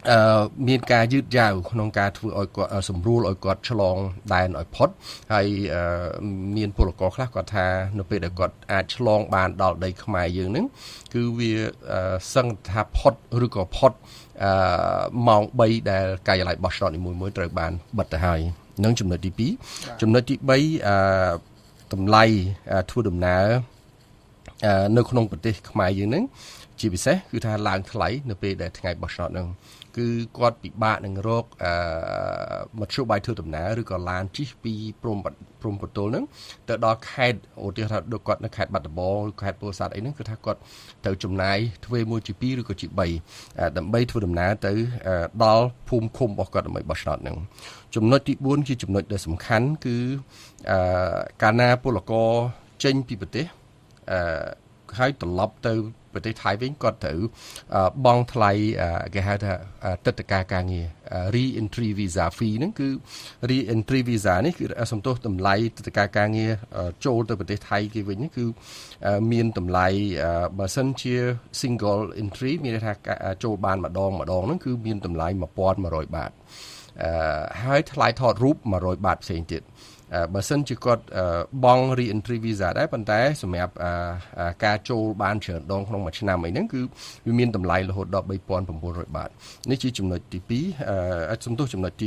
អឺមានការយឺតយ៉ាវក្នុងការធ្វើឲ្យគាត់សម្រួលឲ្យគាត់ឆ្លងដែនឲ្យផុតហើយមានពលករខ្លះគាត់ថានៅពេលដែលគាត់អាចឆ្លងបានដល់ដីខ្មែរយើងហ្នឹងគឺវាសឹងថាផុតឬក៏ផុតអឺម៉ោង3ដែលការិយាល័យបោះឆ្នោតនីមួយៗត្រូវបានបិទទៅហើយនឹងចំណុចទីពីរចំណុចទី3អឺតម្លៃធ្វើដំណើរនៅក្នុងប្រទេសខ្មែរយើងហ្នឹងជាពិសេសគឺថាឡើងថ្លៃនៅពេលដែលថ្ងៃបោះឆ្នោតហ្នឹងគឺគាត់ពិបាកនឹងរកអឺមធ្យោបាយធ្វើដំណើរឬក៏ឡានជិះពីព្រំព្រំប្រទល់ហ្នឹងទៅដល់ខេត្តឧទាហរណ៍ថាគាត់នៅខេត្តបាត់ដំបងឬខេត្តពោធិ៍សាត់អីហ្នឹងគឺថាគាត់ត្រូវចំណាយទ្វេមួយជាពីរឬក៏ជា3ដើម្បីធ្វើដំណើរទៅដល់ភូមិឃុំរបស់គាត់ដើម្បីបោះឆ្នោតហ្នឹងចំណុចទី4ជាចំណុចដែលសំខាន់គឺអឺកាលណាពលករចេញពីប្រទេសអឺហើយត្រឡប់ទៅប្រទេសថៃវិញគាត់ត្រូវបង់ថ្លៃគេហៅថាទឹកតការការងារ re-entry visa fee ហ្នឹងគឺ re-entry visa នេះគឺសំទោសតម្លៃទឹកតការការងារចូលទៅប្រទេសថៃគេវិញហ្នឹងគឺមានតម្លៃបើសិនជា single entry មានន័យថាចូលបានម្ដងម្ដងហ្នឹងគឺមានតម្លៃmột nghìn một trămបាតអឺហើយថ្លៃថតរូបmột trămបាតផ្សេងទៀតបើសិនជាគាត់បង់ re-entry visa ដែរប៉ុន្តែសម្រាប់ការចូលបានច្រើនដងក្នុងមួយឆ្នាំអីហ្នឹងគឺវាមានតម្លៃរហូតដល់三千九百បាតនេះជាចំណុចទី2អឺសំទោសចំណុចទី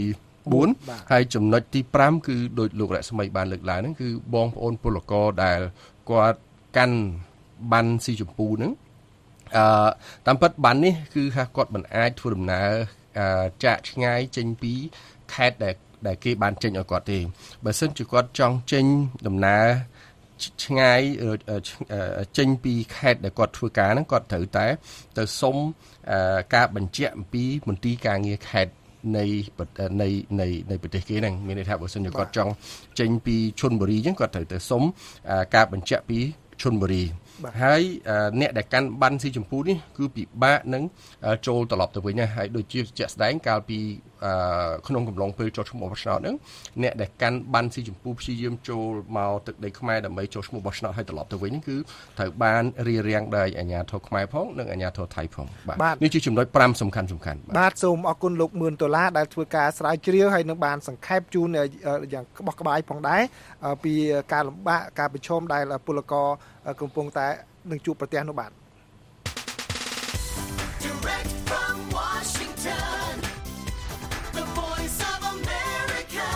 4ហើយចំណុចទី5គឺដោយលោករស្មីបានលើកឡើងហ្នឹងគឺបងប្អូនពលករដែលគាត់កាន់បានស៊ីចម្ពូហ្នឹងអឺតាមពិតបាននេះគឺថាគាត់មិនអាចធ្វើដំណើរចាក់ឆ្ងាយចេញពីខេត្តដែលដែលគេបានចេញឲ្យគាត់ទេបើសិនជាគាត់ចង់ចេញដំណើរឆ្ងាយចេញពីខេត្តដែលគាត់ធ្វើការហ្នឹងគាត់ត្រូវតែទៅសុំការបញ្ជាក់អំពីមន្ទីរការងារខេត្តនៃនៃនៃនៃប្រទេសគេហ្នឹងមានន័យថាបើសិនជាគាត់ចង់ចេញពីឈុនបុរីអញ្ចឹងគាត់ត្រូវទៅសុំការបញ្ជាក់ពីឈុនបុរីហើយអ្នកដែលកាន់បានស៊ីចម្ពូនេះគឺពិបាកនឹងចូលត្រឡប់ទៅវិញហើយដូចជាជាក់ស្ដែងកាលពីក្នុងកំឡុងពេលចូលឈ្មោះបោះឆ្នោតហ្នឹងអ្នកដែលកាន់បានស៊ីចម្ពូព្យាយាមចូលមកទឹកដីខ្មែរដើម្បីចូលឈ្មោះបោះឆ្នោតហើយត្រឡប់ទៅវិញហ្នឹងគឺត្រូវបានរៀបរៀងដោយអាជ្ញាធរខ្មែរផងនិងអាជ្ញាធរថៃផងបាទនេះជាចំណុច5សំខាន់សំខាន់បាទសូមអរគុណលោកមឿនដុល្លារដែលធ្វើការស្រាវជ្រាវហើយនឹងបានសង្ខេបជូនយ៉ាងក្បោះក្បាយផងដែរពីការលំបាកការប្រឈមដែលពលករកំពុងតែនឹងជួបប្រទះនោះបាទ Direct from Washington The Voice of America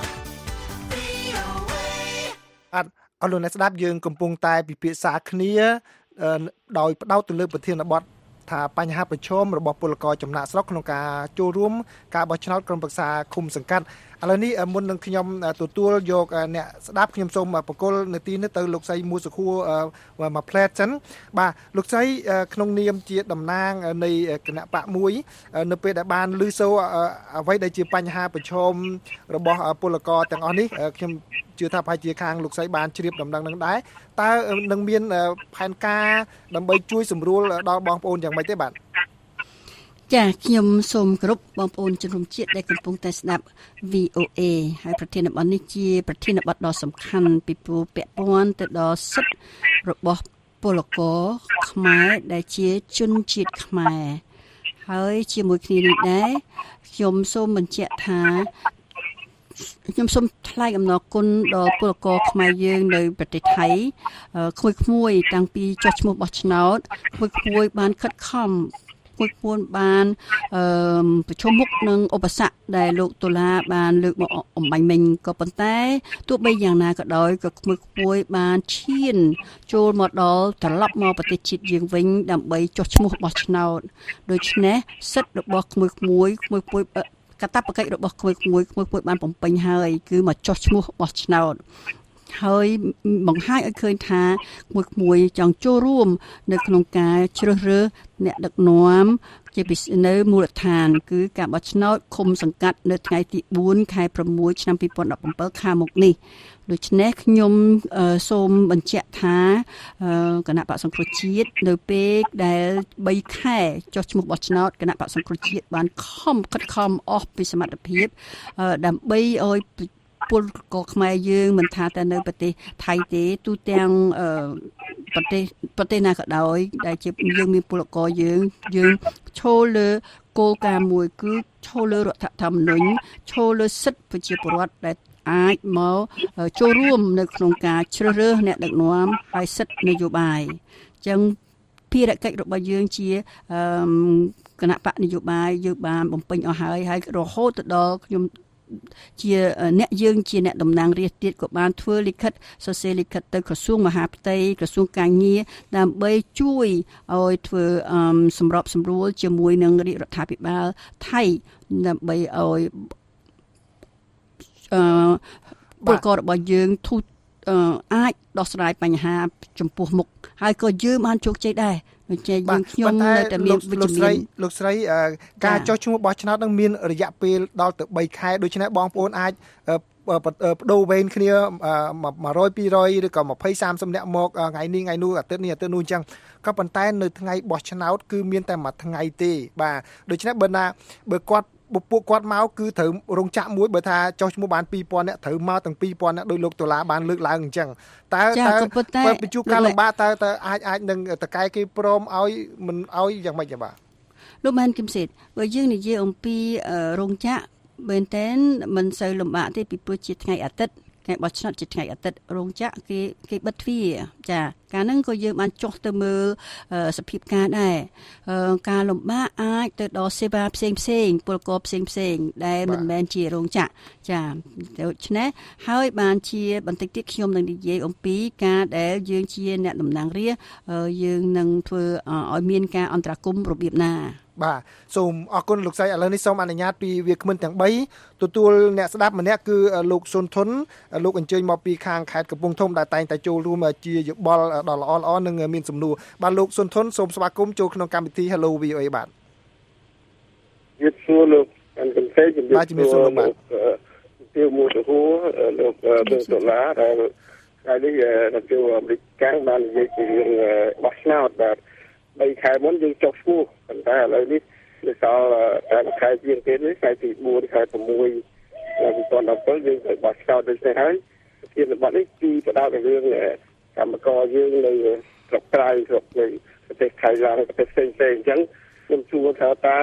V O A អត់អរលោកអ្នកស្ដាប់យើងកំពុងតែពិភាក្សាគ្នាដោយផ្ដោតទៅលើប្រធានបទថាបញ្ហាប្រឈមរបស់ពលករចំណាក់ស្រុកក្នុងការចូលរួមការបោះឆ្នោតក្រុមប្រឹក្សាឃុំសង្កាត់ឥឡូវនេះមុននឹងខ្ញុំទទួលយកអ្នកស្ដាប់ខ្ញុំសូមបកគលនាទីនេះទៅលោកស្រីមួសុខួរមួយផ្លែតសិនបាទលោកស្រីក្នុងនាមជាតំណាងនៃគណៈបកមួយនៅពេលដែលបានឮសូរអ្វីដែលជាបញ្ហាប្រឈមរបស់ពលករទាំងអស់នេះខ្ញុំជឿថាប្រហែលជាខាងលោកស្រីបានជ្រាបដំណឹងនឹងដែរតើនឹងមានផែនការដើម្បីជួយសម្រួលដល់បងប្អូនយ៉ាងម៉េចទេបាទចាខ្ញុំសូមគោរពបងប្អូនជនរួមជាតិដែលកំពុងតែស្ដាប់ V O A ហើយប្រធានបទនេះជាប្រធានបទដ៏សំខាន់ពីព្រោះពាក់ព័ន្ធទៅដល់សិទ្ធិរបស់ពលករខ្មែរដែលជាជនជាតិខ្មែរហើយជាមួយគ្នានេះដែរខ្ញុំសូមបញ្ជាក់ថាខ្ញុំសូមថ្លែងអំណរគុណដល់ពលករខ្មែរយើងនៅប្រទេសថៃក្មួយៗតាំងពីចុះឈ្មោះបោះឆ្នោតក្មួយៗបានខិតខំមួយពួនបានអឺប្រឈមមុខនឹងឧបសគ្គដែលលោកដុល្លារបានលើកមកអំបញ្ញមិញក៏ប៉ុន្តែទោះបីយ៉ាងណាក៏ដោយក៏ក្មួយពួយបានឈានចូលមកដល់ត្រឡប់មកប្រទេសជាតិយើងវិញដើម្បីចុះឈ្មោះបោះឆ្នោតដូច្នេះសិទ្ធិរបស់ក្មួយពួយក្មួយពួយកតបកិច្ចរបស់ក្មួយពួយក្មួយពួយបានបំពេញហើយគឺមកចុះឈ្មោះបោះឆ្នោតហើយបង្ហាញឲ្យឃើញថាមួយមួយចង់ចូលរួមនៅក្នុងការជ្រើសរើសអ្នកដឹកនាំជាពិសេសនៅមូលដ្ឋានគឺការបោះឆ្នោតឃុំសង្កាត់នៅថ្ងៃទី4ខែ6ឆ្នាំពីរពាន់ដប់ប្រាំខាងមុខនេះដូច្នេះខ្ញុំសូមបញ្ជាក់ថាគណៈបក្សសង្គ្រោះជាតិនៅពេលដែល3ខែចុះឈ្មោះបោះឆ្នោតគណៈបក្សសង្គ្រោះជាតិបានខំខិតខំអស់ពីសមត្ថភាពដើម្បីឲ្យពលករខ្មែរយើងមិនថាតែនៅប្រទេសថៃទេទូទាំងប្រទេសប្រទេសណាក៏ដោយដែលជាយើងមានពលករយើងយើងឈលលើគោលការណ៍មួយគឺឈលលើរដ្ឋធម្មនុញ្ញឈលលើសិទ្ធិប្រជាពលរដ្ឋដែលអាចមកចូលរួមនៅក្នុងការជ្រើសរើសអ្នកដឹកនាំហើយសិទ្ធិនយោបាយអញ្ចឹងភារកិច្ចរបស់យើងជាគណៈបកនយោបាយយើងបានបំពេញអស់ហើយហើយរហូតទៅដល់ខ្ញុំជាអ្នកយើងជាអ្នកតំណាងរាស្ត្រទៀតក៏បានធ្វើលិខិតសរសេរលិខិតទៅក្រសួងមហាផ្ទៃក្រសួងកាងារដើម្បីជួយឲ្យធ្វើសម្របសម្រួលជាមួយនឹងរាជរដ្ឋាភិបាលថៃដើម្បីឲ្យអឺពលកររបស់យើងទូអាចដោះស្រាយបញ្ហាចំពោះមុខហើយក៏យើងបានជោគជ័យដែរដូចជាយើងខ្ញុំនៅតែមានវិជ្ជមានលោកស្រីការចុះឈ្មោះបោះឆ្នោតនឹងមានរយៈពេលដល់ទៅ3ខែដូច្នេះបងប្អូនអាចបដូរវេនគ្នាone hundred two hundredឬក៏twenty thirtyនាក់មកថ្ងៃនេះថ្ងៃនោះអាទិត្យនេះអាទិត្យនោះអញ្ចឹងក៏ប៉ុន្តែនៅថ្ងៃបោះឆ្នោតគឺមានតែមួយថ្ងៃទេបាទដូច្នេះបើណាបើគាត់ពួកគាត់មកគឺត្រូវរោងចក្រមួយបើថាចុះឈ្មោះបានtwo thousandនាក់ត្រូវមកទាំងtwo thousandនាក់ដោយលោកដុល្លារបានលើកឡើងអញ្ចឹងតើតើបើបញ្ជូការលំបាកតើតើអាចអាចនឹងតកែគេព្រមឲ្យមិនឲ្យយ៉ាងម៉េចទេបាទលោកមែនគឹមសេតបើយើងនិយាយអំពីរោងចក្រមែនតែនមិនសូវលំបាកទេពីព្រោះជាថ្ងៃអាទិត្យថ្ងៃបោះឆ្នោតជាថ្ងៃអាទិត្យរោងចក្រគេគេបិទទ្វារចាកាលហ្នឹងក៏យើងបានចុះទៅមើលសភាពការដែរការលំបាកអាចទៅដល់សេវាផ្សេងផ្សេងពលករផ្សេងផ្សេងដែលមិនមែនជារោងចក្រចាដូច្នេះហើយបានជាបន្តិចទៀតខ្ញុំនឹងនិយាយអំពីការដែលយើងជាអ្នកតំណាងរាស្ត្រយើងនឹងធ្វើឲ្យមានការអន្តរាគមន៍របៀបណាបាទសូមអរគុណលោកស្រីឥឡូវនេះសូមអនុញ្ញាតពីវាគ្មិនទាំង3ទទួលអ្នកស្ដាប់ម្នាក់គឺលោកសុនធុនលោកអញ្ជើញមកពីខាងខេត្តកំពង់ធំដែលតែងតែចូលរួមជាយោបល់ដ៏ល្អល្អនិងមានសំណួរបាទលោកសុនធុនសូមស្វាគមន៍ចូលក្នុងកម្មវិធី Hello វី អូ អេ បាទយល់សួរលោកអន្តរជាតិជំរាបសួរបាទtiêu mua từ hú được từ từ lá rồi cái đấy là tiêu bị cán ban về thì bắt nào là bây khai muốn dương chọc phu thành ra là đi để sao là khai riêng cái đấy khai thì mua đi khai tầm mùi là còn đọc tới dương phải bắt sao để xe hái khi mà bắt ấy chi vào đâu cái dương này làm mà co dương này lọc trai lọc này cái khai ra cái sen sen trắng nhưng chua thảo ta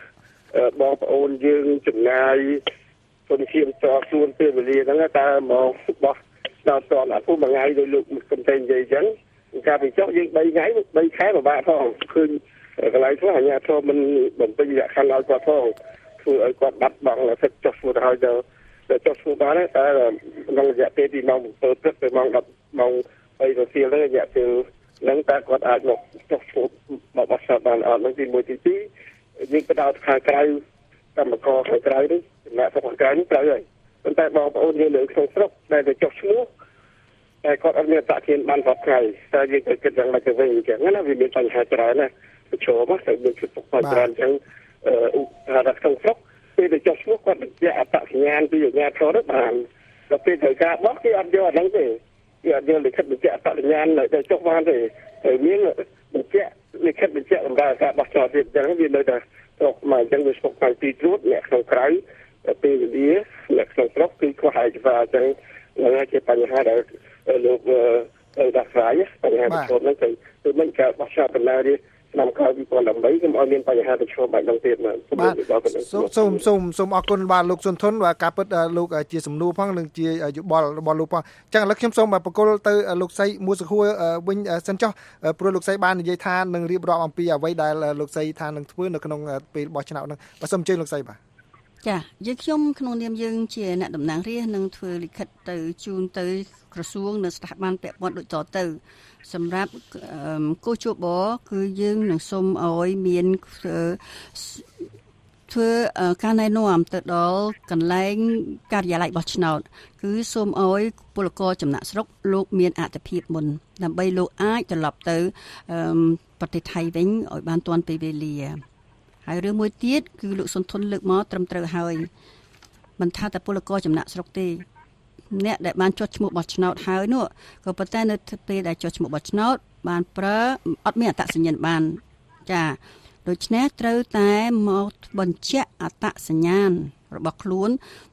bao ôn dương chừng ngàyคนเทียมจอส่วนเตือนไปเรียนแล้วตามองบอกตอนตอนอ่ะพูดมาไงโดยลูกคนเต็มใจจังการไปเจาะยิงใบไงใบแค่แบบบ้าทองคืนอะไรทั่วหายาทองมันเหมือนเป็นอย่างคันลอยกว่าทองคือไอ้กอดบัดบังแล้วเสร็จจอดสูดหายเดียวแต่จอดสูดมาเนี่ยแต่มองอยากเตะดีมองเปิดเปิดไปมองดับมองไปตัวเสียแล้วอยากเจอหลังแต่กอดอาจบอกจอดสูดบอกว่าสบายอ่อนบางทีมวยทีที่ยิงกระดาษขาไกลกรรมกรขาไกลด้วยแม่สมองไกลนี่ไกลเลยตั้งแต่บอกโอนเงินเหลือส่งสรุปได้ไปจบชั่วแต่ก็อันนี้ตัดเทียนบันพอไกลแต่ยังเกิดขึ้นอย่างไรจะเป็นอย่างนั้นนะวิมีปัญหาอะไรนะโชว์มาแต่เป็นชุดปกป้องการจังเอ่อระดับส่งสรุปไปจบชั่วก็จะตัดงานไปอย่างงานเขาได้บ้างเราไปถึงการบอกที่อันเดียวนั่นสิที่อันเดียวเลยคัดเป็นเจ้าตัดงานเลยจะจบวันเลยแต่เนี้ยเป็นเจ้าเลยคัดเป็นเจ้าทำได้การบัตรจอดอย่างนั้นเลยแต่ออกมาจังเป็นปกป้องตีรูดเนี่ยส่งไกลពេលវេលាអ្នកក្នុងស្រុកគឺខ្វះឯកសារអញ្ចឹងហ្នឹងជាបញ្ហាដែលលោកទៅដាក់ស្រាយបញ្ហាប្រឈមហ្នឹងគឺគឺមិនការបោះឆ្នោតដំណើរនេះឆ្នាំក្រោយtwo thousand eightកុំឲ្យមានបញ្ហាប្រឈមបែបហ្នឹងទៀតបាទសូមសូមសូមសូមអរគុណបាទលោកសុនធុនបាទការពិតលោកជាសំណួរផងនិងជាយោបល់របស់លោកផងអញ្ចឹងឥឡូវខ្ញុំសូមបកគលទៅលោកស្រីមួសខួរវិញសិនចុះព្រោះលោកស្រីបាននិយាយថានឹងរៀបរាប់អំពីអ្វីដែលលោកស្រីថានឹងធ្វើនៅក្នុងពេលបោះឆ្នោតហ្នឹងបាទសូមអញ្ជើញលោកស្រីបាទចាយើងខ្ញុំក្នុងនាមយើងជាអ្នកតំណាងរាស្ត្រនឹងធ្វើលិខិតទៅជូនទៅក្រសួងនៅស្ថាប័នពាក់ព័ន្ធដូចតទៅសម្រាប់កោជបគឺយើងនឹងសូមឲ្យមានធ្វើការណែនាំទៅដល់កន្លែងការិយាល័យបោះឆ្នោតគឺសូមឲ្យពលករចំណាក់ស្រុកលោកមានអត្ថិភាពមុនដើម្បីលោកអាចត្រឡប់ទៅប្រទេសថៃវិញឲ្យបានទាន់ពេលវេលាហើយរឿងមួយទៀតគឺលោកសុនធុនលើកមកត្រឹមត្រូវហើយមិនថាតែពលករចំណាក់ស្រុកទេអ្នកដែលបានចុះឈ្មោះបោះឆ្នោតហើយនោះក៏ប៉ុន្តែនៅពេលដែលចុះឈ្មោះបោះឆ្នោតបានប្រើអត់មានអត្តសញ្ញាណបានចាដូច្នេះត្រូវតែមកបញ្ជាក់អត្តសញ្ញាណរបស់ខ្លួន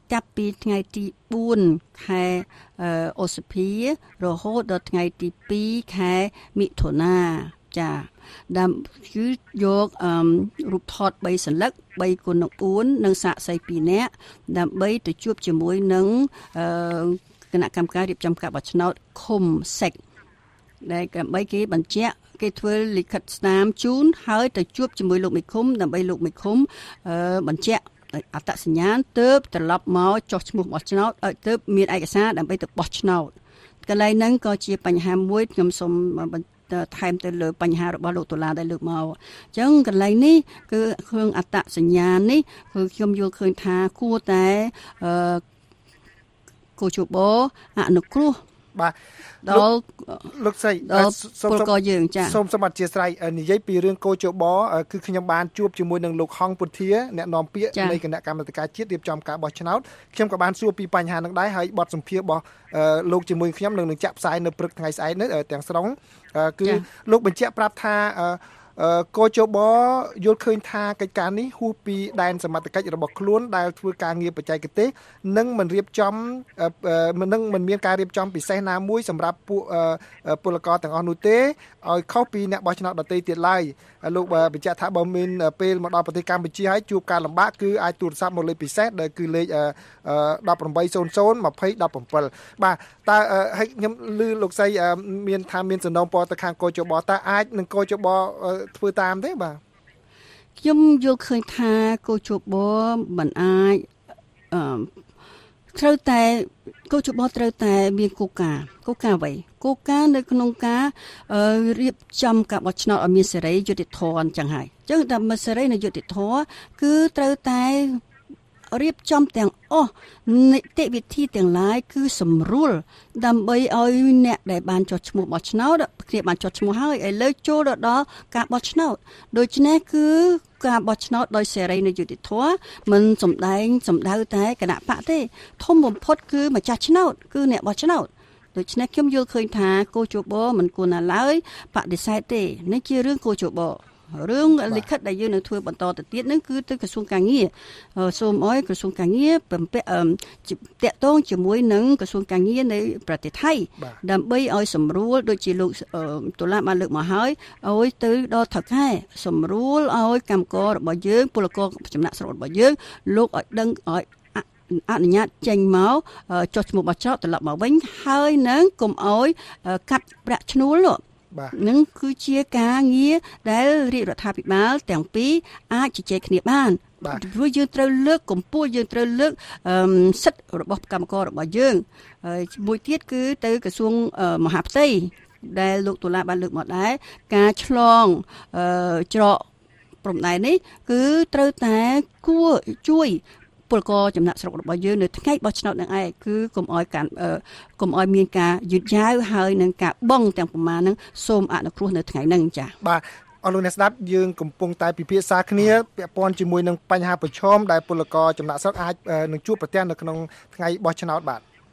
ចាប់ពីថ្ងៃទីបួនខែឧសភារហូតដល់ថ្ងៃទីពីរខែមិថុនាចាតាមគឺយកអឺរូបថត3សន្លឹក3គុណនឹង4និងសាក្សីពីរនាក់ដើម្បីទៅជួបជាមួយនឹងអឺគណៈកម្មការរៀបចំការបោះឆ្នោតឃុំសេកដែលដើម្បីគេបញ្ជាក់គេធ្វើលិខិតស្នាមជូនហើយទៅជួបជាមួយលោកមេឃុំដើម្បីលោកមេឃុំអឺបញ្ជាក់អត្តសញ្ញាណទើបត្រឡប់មកចុះឈ្មោះបោះឆ្នោតឲ្យទើបមានឯកសារដើម្បីទៅបោះឆ្នោតកន្លែងហ្នឹងក៏ជាបញ្ហាមួយខ្ញុំសូមថែមទៅលើបញ្ហារបស់លោកតុលាដែលលើកមកអញ្ចឹងកន្លែងនេះគឺគ្រឿងអត្តសញ្ញាណនេះគឺខ្ញុំយល់ឃើញថាគួរតែអឺកោជបអនុគ្រោះបាទដល់លោកស្រីសូមពលករយើងចា៎សូមសូមអធិស្ឋាននិយាយពីរឿងកោជបគឺខ្ញុំបានជួបជាមួយនឹងលោកហងពុធា អ្នកនាំពាក្យនៃគណៈកម្មាធិការជាតិរៀបចំការបោះឆ្នោតខ្ញុំក៏បានសួរពីបញ្ហានឹងដែរហើយបទសម្ភាសន៍របស់លោកជាមួយខ្ញុំនឹងនឹងចាក់ផ្សាយនៅព្រឹកថ្ងៃស្អែកនេះទាំងស្រុងគឺលោកបញ្ជាក់ប្រាប់ថាកោជបយល់ឃើញថាកិច្ចការនេះហួសពីដែនសមត្ថកិច្ចរបស់ខ្លួនដែលធ្វើការងារបច្ចេកទេសនិងមិនរៀបចំមិនមិនមានការរៀបចំពិសេសណាមួយសម្រាប់ពួកពលករទាំងអស់នោះទេឲ្យខុសពីអ្នកបោះឆ្នោតដទៃទៀតឡើយលោកបញ្ជាក់ថាបើមានពេលមកដល់ប្រទេសកម្ពុជាហើយជួបការលំបាកគឺអាចទូរស័ព្ទមកលេខពិសេសដែលគឺលេខmột tám không không hai không một bảyបាទតើឲ្យខ្ញុំឮលោកស្រីមានថាមានសំណូមពរទៅខាងកោជបតើអាចនឹងកោជបធ្វើតាមទេបាទខ្ញុំយល់ឃើញថាកោជបមិនអាចអឺត្រូវតែកោជបត្រូវតែមានគោលការណ៍គោលការណ៍អ្វីគោលការណ៍នៅក្នុងការរៀបចំការបោះឆ្នោតឲ្យមានសេរីយុត្តិធម៌អញ្ចឹងហើយអញ្ចឹងតែមានសេរីនិងយុត្តិធម៌គឺត្រូវតែរៀបចំទាំងអស់នីតិវិធីទាំងឡាយគឺសម្រួលដើម្បីឲ្យអ្នកដែលបានចុះឈ្មោះបោះឆ្នោតគ្នាបានចុះឈ្មោះហើយឥឡូវចូលដល់ការបោះឆ្នោតដូច្នេះគឺការបោះឆ្នោតដោយសេរីនិងយុត្តិធម៌មិនសំដែងសំដៅតែគណៈបកទេធំបំផុតគឺម្ចាស់ឆ្នោតគឺអ្នកបោះឆ្នោតដូច្នេះខ្ញុំយល់ឃើញថាកោជបមិនគួរណាឡើយបដិសេធទេនេះជារឿងកោជបរឿងលិខិតដែលយើងនឹងធ្វើបន្តទៅទៀតនឹងគឺទៅក្រសួងកាងារសូមអោយក្រសួងកាងារបំពាក់តាក់ទងជាមួយនឹងក្រសួងកាងារនៃប្រទេសថៃដើម្បីឲ្យសម្រួលដូចជាលោកតុលាបានលើកមកហើយឲ្យទៅដល់ថៅខែសម្រួលឲ្យកម្មកររបស់យើងពលករចំណាក់ស្រុករបស់យើងលោកឲ្យដឹងឲ្យអនុញ្ញាតចេញមកចុះឈ្មោះបោះឆ្នោតត្រឡប់មកវិញហើយនឹងកុំឲ្យកាត់ប្រាក់ឈ្នួលនោះនឹងគឺជាការងារដែលរាជរដ្ឋាភិបាលទាំងពីរអាចជជែកគ្នាបានព្រោះយើងត្រូវលើកកម្ពស់យើងត្រូវលើកសិទ្ធិរបស់កម្មកររបស់យើងមួយទៀតគឺទៅក្រសួងមហាផ្ទៃដែលលោកតុលាបានលើកមកដែរការឆ្លងច្រកព្រំដែននេះគឺត្រូវតែគួរជួយពលករចំណាក់ស្រុករបស់យើងនៅថ្ងៃបោះឆ្នោតនឹងឯងគឺកុំអោយការកុំអោយមានការយឺតយ៉ាវហើយនឹងការបង់ទាំងប្រមាណនឹងសូមអនុគ្រោះនៅថ្ងៃហ្នឹងចា៎បាទអរលោកអ្នកស្ដាប់យើងកំពុងតែពិភាក្សាគ្នាពាក់ព័ន្ធជាមួយនឹងបញ្ហាប្រឈមដែលពលករចំណាក់ស្រុកអាចនឹងជួបប្រទះនៅក្នុងថ្ងៃបោះឆ្នោតបាទ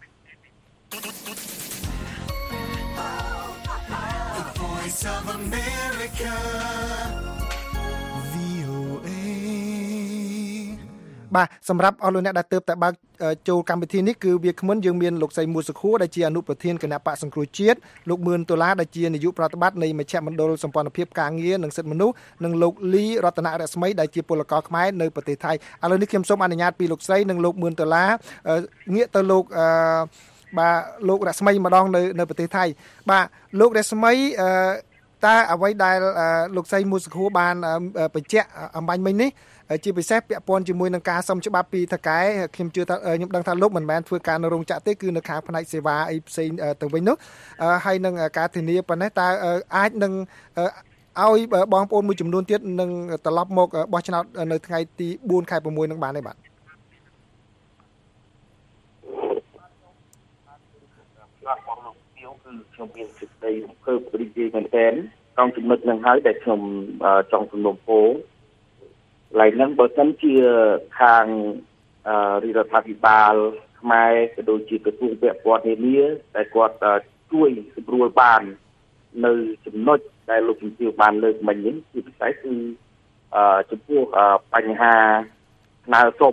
The Voice of America បាទសម្រាប់អស់លោកអ្នកដែលទើបតែបើកចូលកម្មវិធីនេះគឺវាគ្មិនយើងមានលោកសីមួសុខួរដែលជាអនុប្រធានគណៈបកសង្គ្រោះជាតិលោកមឿនដុល្លារដែលជានាយកប្រតិបត្តិនៃមជ្ឈមណ្ឌលសម្ព័ន្ធភាពការងារនិងសិទ្ធិមនុស្សនិងលោកលីរតនរស្មីដែលជាពលករខ្មែរនៅប្រទេសថៃឥឡូវនេះខ្ញុំសូមអនុញ្ញាតពីលោកស្រីនិងលោកមឿនដុល្លារងាកទៅលោកអឺបាទលោករស្មីម្ដងនៅនៅប្រទេសថៃបាទលោករស្មីអឺតើអ្វីដែលលោកស្រីមួសុខួរបានបញ្ជាក់អំបញ្ញមិញនេះជាពិសេសពាក់ព័ន្ធជាមួយនឹងការសុំច្បាប់ពីថកែខ្ញុំជឿថាខ្ញុំដឹងថាលោកមិនមែនធ្វើការនៅរោងចក្រទេគឺនៅខាងផ្នែកសេវាអីផ្សេងទៅវិញនោះហើយនឹងការធានាប៉ុណ្ណេះតើអាចនឹងឲ្យបងប្អូនមួយចំនួនទៀតនឹងត្រឡប់មកបោះឆ្នោតនៅថ្ងៃទីបួនខែ៦នឹងបានទេបាទខ្ញុំមានសេចក្តីរំភើបរីករាយមែនទែនក្នុងចំណុចនឹងហើយដែលខ្ញុំចង់សំណូមពរឡើយហ្នឹងបើសិនជាខាងរាជរដ្ឋាភិបាលខ្មែរក៏ដូចជាក្រសួងពាក់ព័ន្ធនានាតែគាត់ជួយសម្រួលបាននៅចំណុចដែលលោកជំទាវបានលើកមិញនេះជាពិសេសគឺចំពោះបញ្ហាស្នើសុំម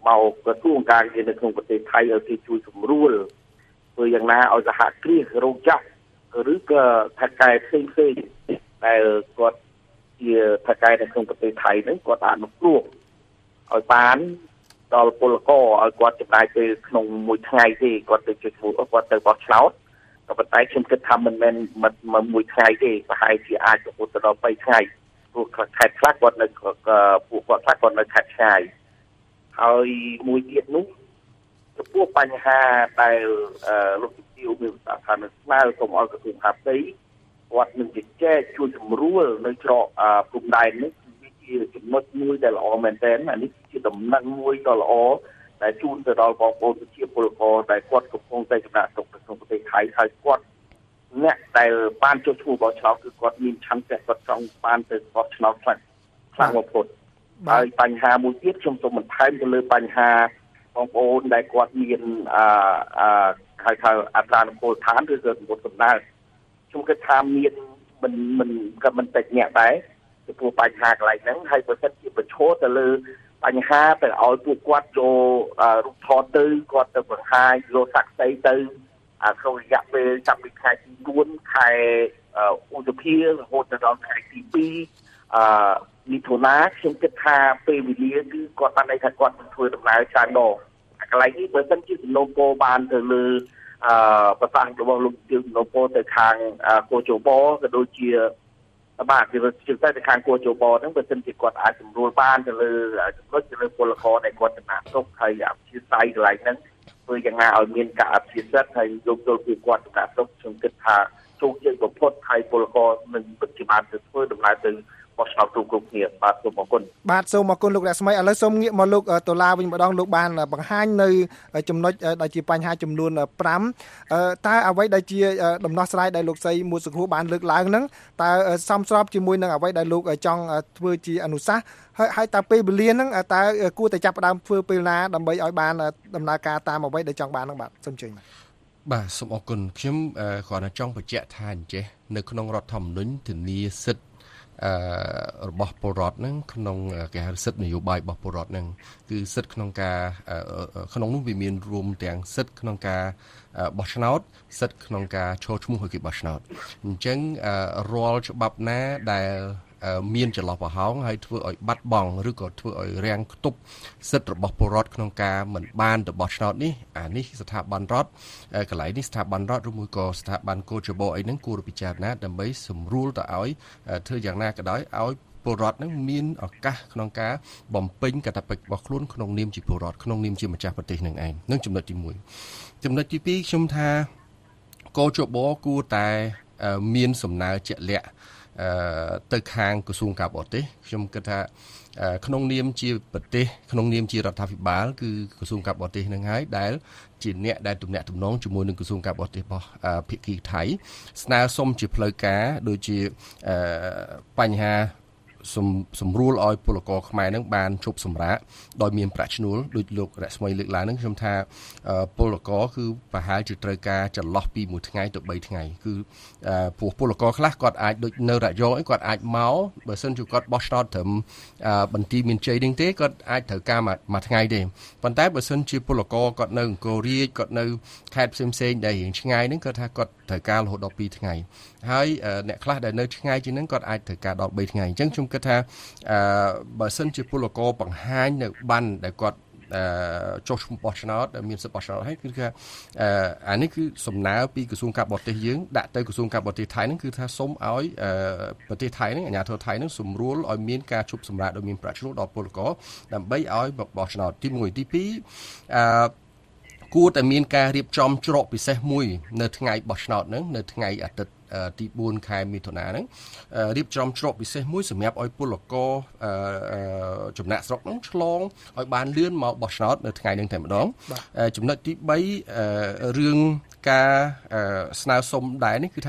មកក្រសួងការងារនៅក្នុងប្រទេសថៃឲ្យគេជួយសម្រួលធ្វើយ៉ាងណាឲ្យសហគ្រាសរោងចក្រឬក៏ថៅកែផ្សេងផ្សេងដែលគាត់ជាថៅកែនៅក្នុងប្រទេសថៃហ្នឹងគាត់អនុគ្រោះឲ្យបានដល់ពលករឲ្យគាត់ចំណាយពេលក្នុងមួយថ្ងៃទេគាត់ទៅជួយធ្វើគាត់ទៅបោះឆ្នោតក៏ប៉ុន្តែខ្ញុំគិតថាមិនមែនមិនមួយថ្ងៃទេប្រហែលជាអាចរហូតដល់បីថ្ងៃព្រោះខេត្តខ្លះគាត់នៅពួកគាត់ខ្លះគាត់នៅខេត្តឆ្ងាយហើយមួយទៀតនោះចំពោះបញ្ហាដែលលោកជំទាវមានប្រសាសន៍ថានឹងស្នើសូមឲ្យក្រសួងហាផ្ទៃគាត់នឹងជជែកជួយសម្រួលនៅច្រកព្រំដែននេះវាជាចំណុចមួយដែលល្អមែនទែនអានេះជាដំណឹងមួយដ៏ល្អដែលជូនទៅដល់បងប្អូនប្រជាពលរដ្ឋដែលគាត់កំពុងតែចំណាក់ស្រុកនៅក្នុងប្រទេសថៃហើយគាត់អ្នកដែលបានចុះឈ្មោះបោះឆ្នោតគឺគាត់មានឆន្ទៈគាត់ចង់បានទៅបោះឆ្នោតខ្លាំងខ្លាំងបំផុតហើយបញ្ហាមួយទៀតខ្ញុំសូមបន្ថែមទៅលើបញ្ហាបងប្អូនដែលគាត់មានអឺអឺហៅថាអត្រានុកូលដ្ឋានឬក៏សម្បត្តិសម្ដៅខ្ញុំគិតថាមានមិនមិនក៏មិនតិចអ្នកដែរចំពោះបញ្ហាកន្លែងហ្នឹងហើយបើសិនជាប្រឈមទៅលើបញ្ហាទៅឲ្យពួកគាត់ចូលរូបថតទៅគាត់ទៅបង្ហាញលោកស័ក្តិសិទ្ធិទៅក្នុងរយៈពេលចាប់ពីខែទីបួនខែឧសភារហូតដល់ខែទីពីរអឺមិថុនាខ្ញុំគិតថាពេលវេលាគឺគាត់បានន័យថាគាត់នឹងធ្វើដំណើរច្រើនដងកន្លែងនេះបើសិនជាសំណូមពរបានទៅលើអឺប្រសាសន៍របស់លោកជំទាវសំណូមពរទៅខាងគូជបក៏ដូចជាបាទគឺជឿតែទៅខាងគូជបហ្នឹងបើសិនជាគាត់អាចសម្រួលបានទៅលើចំណុចទៅលើពលករដែលគាត់ចំណាក់ស្រុកហើយអព្យាស្រ័យកន្លែងហ្នឹងធ្វើយ៉ាងណាឲ្យមានការអព្យាសិទ្ធហើយយកចូលពីគាត់ចំណាក់ស្រុកខ្ញុំគិតថាជោគជ័យបំផុតហើយពលករនឹងពិតជាបានទៅធ្វើដំណើរទៅបោះឆ្នោតគ្រប់គ្រប់គ្នាបាទសូមអរគុណបាទសូមអរគុណលោករស្មីឥឡូវសូមងាកមកលោកដុល្លារវិញម្ដងលោកបានបង្ហាញនៅចំណុចដែលជាបញ្ហាចំនួនប្រាំតើអ្វីដែលជាដំណោះស្រាយដែលលោកស្រីមួតសុខួរបានលើកឡើងហ្នឹងតើសមស្របជាមួយនឹងអ្វីដែលលោកចង់ធ្វើជាអនុសាសន៍ហើយហើយតើពេលវេលាហ្នឹងតើគួរតែចាប់ផ្ដើមធ្វើពេលណាដើម្បីឲ្យបានដំណើរការតាមអ្វីដែលចង់បានហ្នឹងបាទសូមជឿបាទសូមអរគុណខ្ញុំគ្រាន់តែចង់បញ្ជាក់ថាអញ្ចេះនៅក្នុងរដ្ឋធម្មនុញ្ញធានាសិទ្ធិអឺរបស់ពលរដ្ឋហ្នឹងក្នុងគេហៅសិទ្ធិនយោបាយរបស់ពលរដ្ឋហ្នឹងគឺសិទ្ធិក្នុងការក្នុងនោះវាមានរួមទាំងសិទ្ធិក្នុងការបោះឆ្នោតសិទ្ធិក្នុងការចូលឈ្មោះឲ្យគេបោះឆ្នោតអញ្ចឹងរាល់ច្បាប់ណាដែលមានចន្លោះប្រហោងហើយធ្វើឲ្យបាត់បង់ឬក៏ធ្វើឲ្យរាំងខ្ទប់សិទ្ធិរបស់ពលរដ្ឋក្នុងការមិនបានទៅបោះឆ្នោតនេះអានេះស្ថាប័នរដ្ឋកន្លែងនេះស្ថាប័នរដ្ឋឬមួយក៏ស្ថាប័នកោជបអីហ្នឹងគួរពិចារណាដើម្បីសម្រួលទៅឲ្យធ្វើយ៉ាងណាក៏ដោយឲ្យពលរដ្ឋហ្នឹងមានឱកាសក្នុងការបំពេញកាតព្វកិច្ចរបស់ខ្លួនក្នុងនាមជាពលរដ្ឋក្នុងនាមជាម្ចាស់ប្រទេសនឹងឯងនឹងចំណុចទីមួយចំណុចទីពីរខ្ញុំថាកោជបគួរតែមានសំណើជាក់លាក់ទៅខាងក្រសួងការបរទេសខ្ញុំគិតថាក្នុងនាមជាប្រទេសក្នុងនាមជារដ្ឋាភិបាលគឺក្រសួងការបរទេសនឹងហើយដែលជាអ្នកដែលទំនាក់ទំនងជាមួយនឹងក្រសួងការបរទេសរបស់ភាគីថៃស្នើសុំជាផ្លូវការដូចជាបញ្ហាសំសម្រួលឲ្យពលករខ្មែរនឹងបានជប់សម្រាកដោយមានប្រាក់ឈ្នួលដូចលោករស្មីលើកឡើងនឹងខ្ញុំថាពលករគឺប្រហែលជាត្រូវការចន្លោះពីមួយថ្ងៃទៅបីថ្ងៃគឺព្រោះពលករខ្លះគាត់អាចដូចនៅរយងអីគាត់អាចមកបើសិនជាគាត់បោះឆ្នោតត្រឹមបន្ទាយមានជ័យនឹងទេគាត់អាចត្រូវការមួយថ្ងៃទេប៉ុន្តែបើសិនជាពលករគាត់នៅអង្គររាជគាត់នៅខេត្តផ្សេងផ្សេងដែលរៀងឆ្ងាយហ្នឹងគាត់ថាគាត់ត្រូវការរហូតដល់ពីរថ្ងៃហើយអ្នកខ្លះដែលនៅឆ្ងាយជាងហ្នឹងគាត់អាចត្រូវការដល់បីថ្ងៃអញ្ចឹងខ្ញុំគិតថាអឺបើសិនជាពលករបង្ហាញនៅប័ណ្ណដែលគាត់អឺចុះឈ្មោះបោះឆ្នោតមានសិទ្ធិបោះឆ្នោតហើយគឺថាអឺអានេះគឺសំណើពីក្រសួងការបរទេសយើងដាក់ទៅក្រសួងការបរទេសថៃហ្នឹងគឺថាសូមឲ្យប្រទេសថៃហ្នឹងអាជ្ញាធរថៃហ្នឹងសម្រួលឲ្យមានការជប់សម្រាកដោយមានប្រាក់ឈ្នួលដល់ពលករដើម្បីឲ្យបោះឆ្នោតទីមួយទីពីរអឺគួរតែមានការរៀបចំច្រកពិសេសមួយនៅថ្ងៃបោះឆ្នោតហ្នឹងនៅថ្ងៃអាទិត្យទីបួនខែមិថុនាហ្នឹងរៀបចំច្រកពិសេសមួយសម្រាប់ឲ្យពលករចំណាក់ស្រុកហ្នឹងឆ្លងឲ្យបានលឿនមកបោះឆ្នោតនៅថ្ងៃហ្នឹងតែម្ដងចំណុចទីបីរឿងការស្នើសុំដែរនេះគឺថា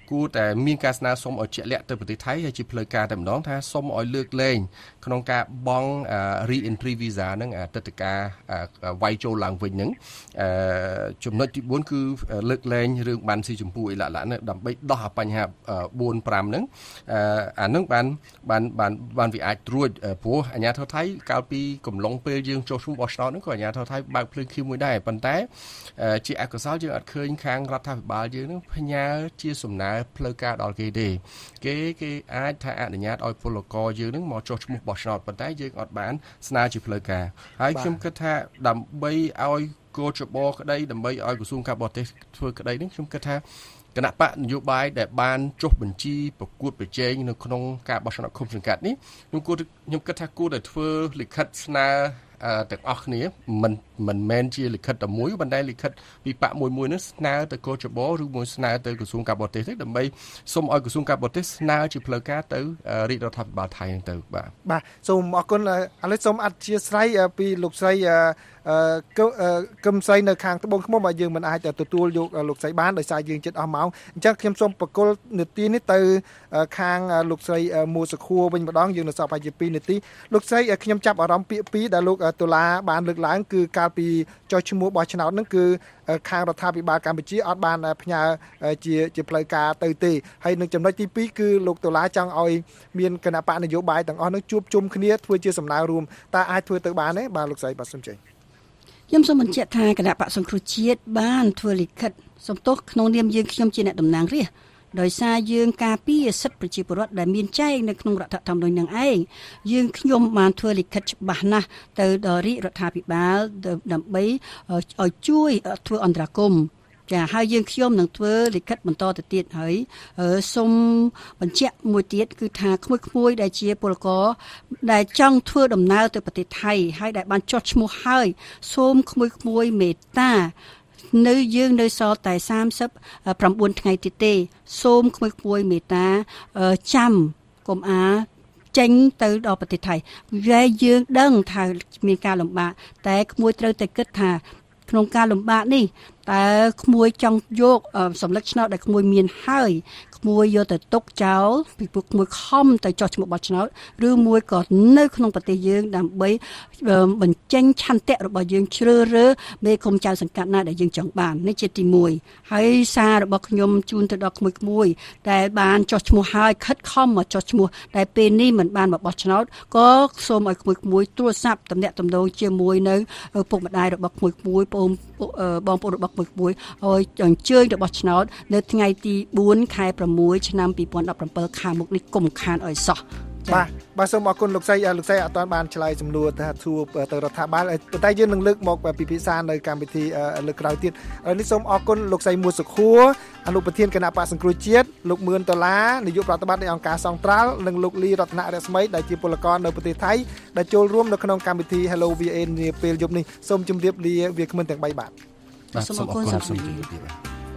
គួរតែមានការស្នើសុំឲ្យជាក់លាក់ទៅប្រទេសថៃហើយជាផ្លូវការតែម្ដងថាសុំឲ្យលើកលែងក្នុងការបង់ re-entry visa ហ្នឹងអតីតកាលវាយចូលឡើងវិញហ្នឹងចំណុចទីបួនគឺលើកលែងរឿងបានស៊ីចម្ពោះអីឡាក់ឡាក់ហ្នឹងដើម្បីដោះអាបញ្ហាបួន ប្រាំហ្នឹងអាហ្នឹងបានបានបានបានវាអាចត្រួតព្រោះអាជ្ញាធរថៃកាលពីកំឡុងពេលយើងចុះឈ្មោះបោះឆ្នោតហ្នឹងក៏អាជ្ញាធរថៃបើកភ្លើងខៀវមួយដែរប៉ុន្តែជាអកុសលយើងអត់ឃើញខាងរដ្ឋាភិបាលយើងហ្នឹងផ្ញើជាសំណើផ្លូវការដល់គេទេគេគេអាចថាអនុញ្ញាតឲ្យពលករយើងហ្នឹងមកចុះឈ្មោះបោះឆ្នោតប៉ុន្តែយើងអត់បានស្នើជាផ្លូវការហើយខ្ញុំគិតថាដើម្បីឲ្យកោចបោក្តីដើម្បីឲ្យក្រសួងការបរទេសធ្វើក្តីហ្នឹងខ្ញុំគិតថាគណៈបកនយោបាយដែលបានចុះបញ្ជីប្រកួតប្រជែងនៅក្នុងការបោះឆ្នោតឃុំសង្កាត់នេះខ្ញុំគួរខ្ញុំគិតថាគួរតែធ្វើលិខិតស្នើទាំងអស់គ្នាមិនមិនមែនជាលិខិតតែមួយប៉ុន្តែលិខិតពីបកមួយមួយនេះស្នើទៅកោចបោឬមួយស្នើទៅក្រសួងការបរទេសទេដើម្បីសូមឲ្យក្រសួងការបរទេសស្នើជាផ្លូវការទៅរាជរដ្ឋាភិបាលថៃហ្នឹងទៅបាទបាទសូមអរគុណឥឡូវសូមអធិស្ឋានពីលោកស្រីកឹមស្រីនៅខាងត្បូងឃ្មុំឲ្យយើងមិនអាចទទួលយកលោកស្រីបានដោយសារយើងជិតអស់ម៉ោងអញ្ចឹងខ្ញុំសូមបកគលនាទីនេះទៅខាងលោកស្រីមួសុខួរវិញម្ដងយើងនៅសល់ប្រហែលជាពីរនាទីលោកស្រីខ្ញុំចាប់អារម្មណ៍ពាក្យពីរដែលលោកតុលាបានលើកឡើងគឺកាលពីចុះឈ្មោះបោះឆ្នោតហ្នឹងគឺខាងរដ្ឋាភិបាលកម្ពុជាអត់បានផ្ញើជាជាផ្លូវការទៅទេហើយនឹងចំណុចទីពីរគឺលោកតុលាចង់ឲ្យមានគណៈបកនយោបាយទាំងអស់ហ្នឹងជួបជុំគ្នាធ្វើជាសំណើរួមតើអាចធ្វើទៅបានទេបាទលោកស្រីបាទសូមជឿខ្ញុំសូមបញ្ជាក់ថាគណៈបកសង្គ្រោះជាតិបានធ្វើលិខិតសំទោសក្នុងនាមយើងខ្ញុំជាអ្នកតំណាងរាស្ត្រដោយសារយើងការពារសិទ្ធិប្រជាពលរដ្ឋដែលមានចែងនៅក្នុងរដ្ឋធម្មនុញ្ញនឹងឯងយើងខ្ញុំបានធ្វើលិខិតច្បាស់ណាស់ទៅដល់រាជរដ្ឋាភិបាលដើម្បីឲ្យជួយធ្វើអន្តរាគមន៍ចាហើយយើងខ្ញុំនឹងធ្វើលិខិតបន្តទៅទៀតហើយសូមបញ្ជាក់មួយទៀតគឺថាក្មួយក្មួយដែលជាពលករដែលចង់ធ្វើដំណើរទៅប្រទេសថៃហើយដែលបានចុះឈ្មោះហើយសូមក្មួយក្មួយមេត្តានៅយើងនៅសល់តែសាមសិបប្រាំបួនថ្ងៃទៀតទេសូមក្មួយក្មួយមេត្តាចាំកុំអាចេញទៅដល់ប្រទេសថៃហើយយើងដឹងថាមានការលំបាកតែក្មួយត្រូវតែគិតថាក្នុងការលំបាកនេះតើក្មួយចង់យកសម្លឹកឆ្នោតដែលក្មួយមានហើយក្មួយយកទៅទុកចោលពីពួកក្មួយខំទៅចោះឈ្មោះបោះឆ្នោតឬមួយក៏នៅក្នុងប្រទេសយើងដើម្បីបញ្ចេញឆន្ទៈរបស់យើងជ្រើសរើសមេឃុំចៅសង្កាត់ណាដែលយើងចង់បាននេះជាទីមួយហើយសាររបស់ខ្ញុំជូនទៅដល់ក្មួយៗដែលបានចោះឈ្មោះហើយខិតខំមកចោះឈ្មោះតែពេលនេះមិនបានមកបោះឆ្នោតក៏សូមឲ្យក្មួយៗទូរស័ព្ទទំនាក់ទំនងជាមួយនៅពុកម្ដាយរបស់ក្មួយៗបងបងប្អូនរបស់មួយមួយឲ្យអញ្ជើញទៅបោះឆ្នោតនៅថ្ងៃទីបួនខែប្រាំមួយឆ្នាំពីរពាន់ដប់ប្រាំbảyខាងមុខនេះកុំខានឲ្យសោះបាទបាទសូមអរគុណលោកស្រីលោកស្រីអត់បានឆ្លើយសំណួរថាធួទៅរដ្ឋាភិបាលប៉ុន្តែយើងនឹងលើកមកពិភាក្សានៅកម្មវិធីលើកក្រោយទៀតនេះសូមអរគុណលោកស្រីមួសុខួរអនុប្រធានគណៈបកសង្គ្រោះជាតិលោកមឿនដុល្លារនាយកប្រតិបត្តិនៃអង្គការសង្ត្រាល់និងលោកលីរតនៈរស្មីដែលជាពលករនៅប្រទេសថៃដែលចូលរួមនៅក្នុងកម្មវិធី Hello វី เอ នាពេលយប់នេះសូមជម្រាបលាវាគ្មិនទាំងបីបាទសូមអរគុណសូមជម្រាបលា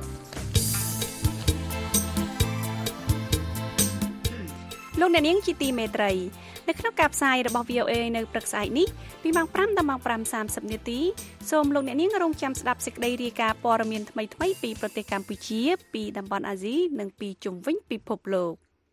លោកអ្នកនាងជាទីមេត្រីនៅក្នុងការផ្សាយរបស់ វី អូ เอ នៅព្រឹកស្អែកនេះពីម៉ោងប្រាំដល់ម៉ោងប្រាំសាមសិបនាទីសូមលោកអ្នកនាងរងចាំស្ដាប់សេចក្តីរាយការណ៍ព័ត៌មានថ្មីៗពីប្រទេសកម្ពុជាពីតំបន់អាស៊ីនិងពីជុំវិញពិភពលោក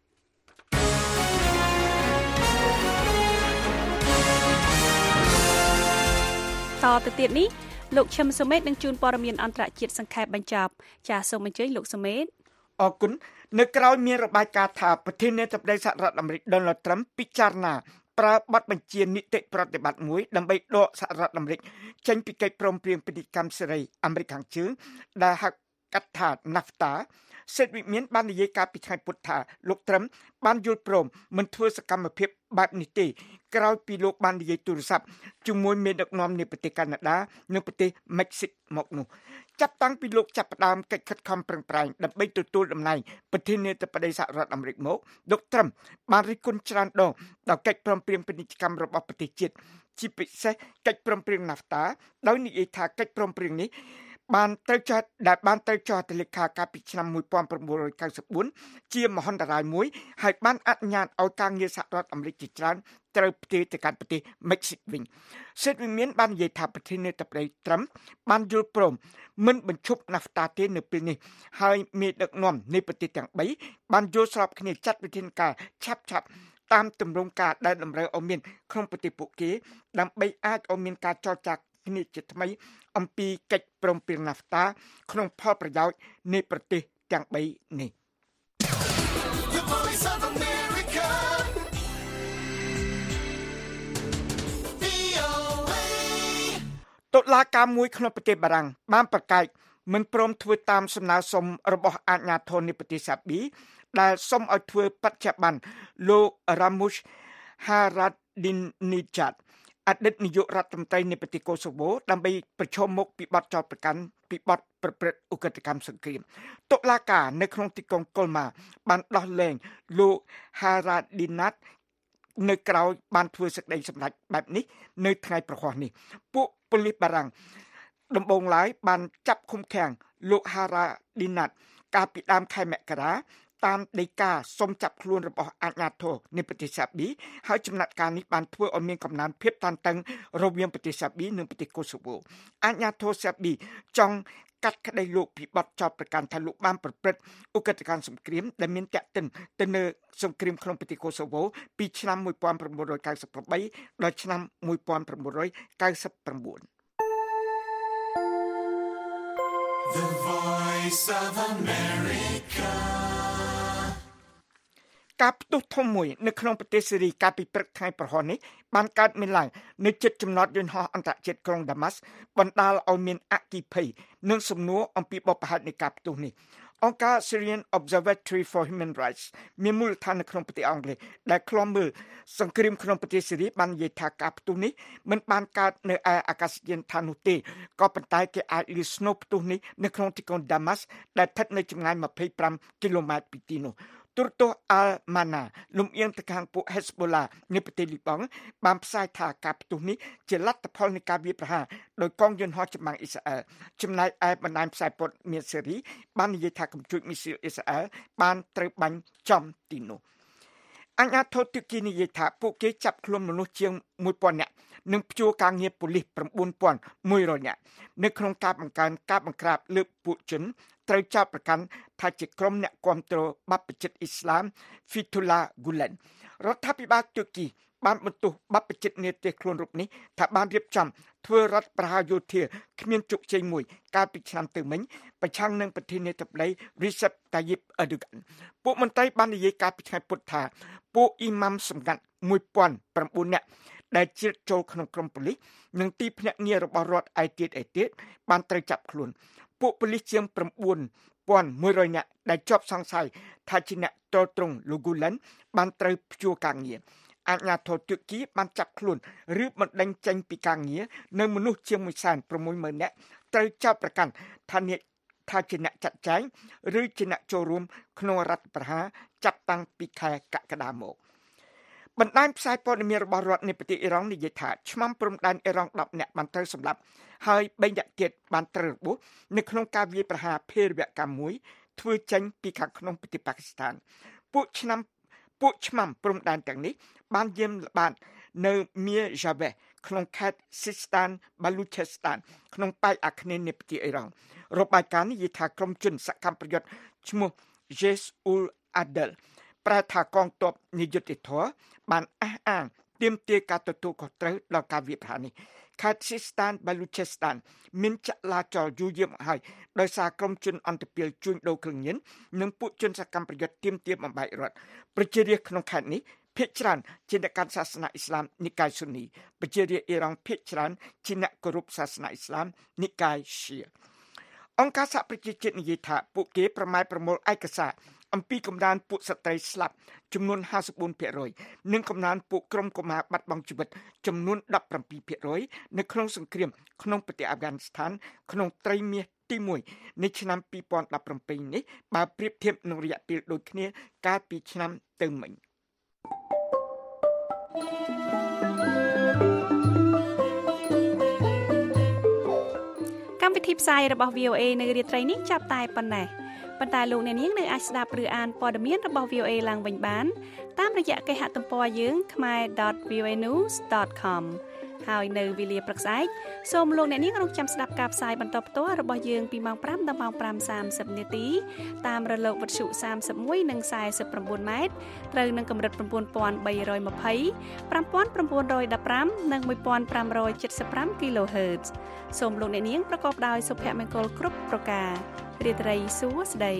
តទៅទៀតនេះលោកឈឹមសុមេតនឹងជួនព័ត៌មានអន្តរជាតិសង្ខេបបញ្ចប់ចាសសូមអញ្ជើញលោកសុមេតអរគុណនៅក្រៅមានរបាយការណ៍ថាប្រធានាធិបតីសហរដ្ឋអាមេរិក Donald Trump ពិចារណាប្រើបទបញ្ជានីតិប្រតិបត្តិមួយដើម្បីដកសហរដ្ឋអាមេរិកចេញពីកិច្ចព្រមព្រៀងពាណិជ្ជកម្មសេរីអាមេរិកខាងជើងដែលហៅកាត់ថា NAFTA សេដ្ឋវិមានបាននិយាយកាលពីថ្ងៃពុធថាលោកត្រឹមបានយល់ព្រមមិនធ្វើសកម្មភាពបែបនេះទេក្រោយពីលោកបាននិយាយទូរស័ព្ទជាមួយមេដឹកនាំនៃប្រទេសកាណាដានិងប្រទេសមិចស៊ិកមកនោះចាប់តាំងពីលោកចាប់ផ្ដើមកិច្ចខិតខំប្រឹងប្រែងដើម្បីទទួលតំណែងប្រធានាធិបតីសហរដ្ឋអាមេរិកមកលោកត្រឹមបានរិះគន់ច្រើនដងដល់កិច្ចព្រមព្រៀងពាណិជ្ជកម្មរបស់ប្រទេសជាតិជាពិសេសកិច្ចព្រមព្រៀង NAFTA ដោយនិយាយថាកិច្ចព្រមព្រៀងនេះបានត្រូវចោទដែលបានត្រូវចោទទៅលេខាកាលពីឆ្នាំnineteen ninety-fourជាមហន្តរាយមួយហើយបានអនុញ្ញាតឲ្យការងារសហរដ្ឋអាមេរិកជាច្រើនត្រូវផ្ទេរទៅកាន់ប្រទេសមិចស៊ិកវិញសិទ្ធិវិមានបាននិយាយថាប្រធានាធិបតីត្រុំបានយល់ព្រមមិនបញ្ឈប់ណាហ្វតាទេនៅពេលនេះហើយមេដឹកនាំនៃប្រទេសទាំងបីបានយល់ស្របគ្នាចាត់វិធានការឆាប់ឆាប់តាមទម្រង់ការដែលតម្រូវឲ្យមានក្នុងប្រទេសពួកគេដើម្បីអាចឲ្យមានការចរចាគ្នាជាថ្មីអំពីកិច្ចព្រមព្រៀងណាហ្វតាក្នុងផលប្រយោជន៍នៃប្រទេសទាំងបីនេះតុលាការមួយក្នុងប្រទេសបារាំងបានប្រកាសមិនព្រមធ្វើតាមសំណើសុំរបស់អាជ្ញាធរនៃប្រទេសសាប៊ីដែលសុំឲ្យធ្វើបច្ចុប្បន្នលោក Ramush Haradinejad អតីតនាយករដ្ឋមន្ត្រីនៃប្រទេសកូសូវូដើម្បីប្រឈមមុខពីបទចោទប្រកាន់ពីបទប្រព្រឹត្តឧក្រិដ្ឋកម្មសង្គ្រាមតុលាការនៅក្នុងទីក្រុងកុលម៉ាបានដោះលែងលោក Haradinejad នៅក្រៅបានធ្វើសេចក្តីសម្រេចបែបនេះនៅថ្ងៃប្រហ័សនេះពួកប៉ូលីសបារាំងដំបូងឡើយបានចាប់ឃុំឃាំងលោក Haradinejad កាលពីដើមខែមករាតាមដីកាសុំចាប់ខ្លួនរបស់អាជ្ញាធរនៃប្រទេសសាប៊ីហើយចំណាត់ការនេះបានធ្វើឲ្យមានកំណើនភាពតានតឹងរវាងប្រទេសសាប៊ីនិងប្រទេសកូសូវូអាជ្ញាធរសាប៊ីចង់កាត់ក្តីលោកពីបទចោទប្រកាន់ថាលោកបានប្រព្រឹត្តឧក្រិដ្ឋកម្មសង្គ្រាមដែលមានតាក់ទិនទៅនឹងសង្គ្រាមក្នុងប្រទេសកូសូវូពីឆ្នាំnineteen ninety-eightដល់ឆ្នាំnineteen ninety-nine The Voice of America ការផ្ទុះធំមួយនៅក្នុងប្រទេសសេរីកាលពីព្រឹកថ្ងៃប្រហ័សនេះបានកើតមានឡើងនៅជិតចំណតយន្តហោះអន្តរជាតិក្រុងដាម៉ាស់បណ្ដាលឲ្យមានអគ្គិភ័យនិងសំណួរអំពីបទប្រហែលនៃការផ្ទុះនេះអង្គការ Syrian Observatory for Human Rights មានមូលដ្ឋាននៅក្នុងប្រទេសអង់គ្លេសដែលឃ្លាំមើលសង្គ្រាមក្នុងប្រទេសសេរីបាននិយាយថាការផ្ទុះនេះមិនបានកើតនៅឯអាកាសយានដ្ឋាននោះទេក៏ប៉ុន្តែគេអាចលឺស្នូផ្ទុះនេះនៅក្នុងទីក្រុងដាម៉ាស់ដែលស្ថិតនៅចម្ងាយtwenty-fiveគីឡូម៉ែត្រពីទីនោះទូរទស្សន៍ Al-Mana លំអៀងទៅខាងពួក Hezbollah នៃប្រទេសលីបង់បានផ្សាយថាការផ្ទុះនេះជាលទ្ធផលនៃការវាយប្រហារដោយកងយន្តហោះចម្បាំងអ៊ីស្រាអែលចំណែកឯបណ្ដាញផ្សាយព័ត៌មានសេរីបាននិយាយថាកំជួចមីស៊ីលអ៊ីស្រាអែលបានត្រូវបាញ់ចំទីនោះអាជ្ញាធរទូគីនិយាយថាពួកគេចាប់ខ្លួនមនុស្សជាងone thousandនាក់និងព្យួរការងារប៉ូលីសnine thousand one hundredនាក់នៅក្នុងការបង្កើនការបង្ក្រាបលើពួកជនត្រូវចោទប្រកាន់ថាជាក្រុមអ្នកគាំទ្របព្វជិតអ៊ីស្លាម Fethullah Gulen រដ្ឋាភិបាលទូគីបានបន្ទោសបព្វជិតនាទេខ្លួនរូបនេះថាបានរៀបចំធ្វើរដ្ឋប្រហារយោធាគ្មានជោគជ័យមួយកាលពីឆ្នាំទៅមិញប្រឆាំងនឹងប្រធានាធិបតី Recep Tayyip Erdogan ពួកមន្ត្រីបាននិយាយកាលពីថ្ងៃពុធថាពួកអ៊ីម៉ាំសម្ងាត់one thousand nineនាក់ដែលជ្រៀតចូលក្នុងក្រុមប៉ូលីសនិងទីភ្នាក់ងាររបស់រដ្ឋឯទៀតឯទៀតបានត្រូវចាប់ខ្លួនពួកប៉ូលីសជាងnine thousand one hundredនាក់ដែលជាប់សង្ស័យថាជាអ្នកទល់ទ្រង់លោក Gulen បានត្រូវព្យួរការងារអាជ្ញាធរទូគីបានចាប់ខ្លួនឬបណ្ដេញចេញពីការងារនៅមនុស្សជាងone hundred sixty thousandនាក់ត្រូវចោទប្រកាន់ថាអ្នកថាជាអ្នកចាត់ចែងឬជាអ្នកចូលរួមក្នុងរដ្ឋប្រហារចាប់តាំងពីខែកក្កដាមកបណ្ដាញផ្សាយព័ត៌មានរបស់រដ្ឋនៃប្រទេសអ៊ីរ៉ង់និយាយថាឆ្មាំព្រំដែនអ៊ីរ៉ង់tenនាក់បានត្រូវសម្លាប់ហើយthreeនាក់ទៀតបានត្រូវរបួសនៅក្នុងការវាយប្រហារភេរវកម្មមួយធ្វើចេញពីខាងក្នុងប្រទេសប៉ាគីស្ថានពួកឆ្នាំពួកឆ្មាំព្រំដែនទាំងនេះបានយាមល្បាតនៅមៀយ៉ាវេក្នុងខេត្ត Sistan Baluchistan ក្នុងប៉ែកអាគ្នេយ៍នៃប្រទេសអ៊ីរ៉ង់របាយការណ៍នេះនិយាយថាក្រុមជនសកម្មប្រយុទ្ធឈ្មោះ Jaish ul Adl ប្រែថាកងទ័ពនិយុត្តិធម៌បានអះអាងទាមទារការទទួលខុសត្រូវដល់ការវាយប្រហារនេះខេត្ត Sistan Baluchistan មានចលាចលយូរយារមកហើយដោយសារក្រុមជនអន្តពាលជួញដូរគ្រឿងញៀននិងពួកជនសកម្មប្រយុទ្ធទាមទារបំបែករដ្ឋប្រជារាស្ត្រក្នុងខេត្តនេះភាគច្រើនជាអ្នកកាន់សាសនាអ៊ីស្លាមនិកាយស៊ូនីប្រជារាស្ត្រអ៊ីរ៉ង់ភាគច្រើនជាអ្នកគោរពសាសនាអ៊ីស្លាមនិកាយឈីអង្គការសហប្រជាជាតិនិយាយថាពួកគេប្រម៉ែប្រមូលឯកសារអំពីកំណើនពួកស្ត្រីស្លាប់ចំនួនfifty-four percent និងកំណើនពួកក្រុមកុមារបាត់បង់ជីវិតចំនួនseventeen percent នៅក្នុងសង្គ្រាមក្នុងប្រទេសអាហ្វហ្គានីស្ថានក្នុងត្រីមាសទីoneនៃឆ្នាំtwenty seventeenនេះបើប្រៀបធៀបនឹងរយៈពេលដូចគ្នាកាលពីឆ្នាំទៅមិញកម្មវិធីផ្សាយរបស់ វី អូ เอ នៅរាត្រីនេះចាប់តែប៉ុណ្ណេះប៉ុន្តែលោកអ្នកនាងនៅអាចស្ដាប់ឬអានព័ត៌មានរបស់ វី អូ เอ ឡើងវិញបានតាមរយៈគេហទំព័រយើង khmer dot v o a news dot com ហើយនៅវេលាព្រឹកស្អែកសូមលោកអ្នកនាងរងចាំស្ដាប់ការផ្សាយបន្តផ្ទាល់របស់យើងពីម៉ោងfiveដល់ម៉ោងfiveសាមសិបនាទីតាមរលកវិទ្យុសាមសិបមួយនិងfourសិបnineម៉ែត្រត្រូវនឹងកម្រិតnine thousand three hundred twenty, five thousand nine hundred fifteen និងfifteen seventy-five គីឡូហឺត សូមលោកអ្នកនាងប្រកបដោយសុភមង្គលគ្រប់ប្រការរាត្រីសួស្តី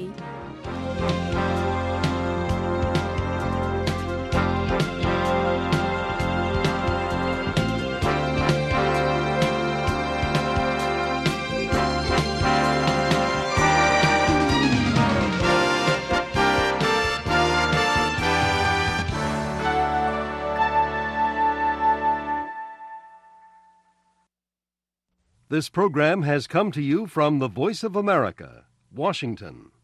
This program has come to you from the Voice of America, Washington.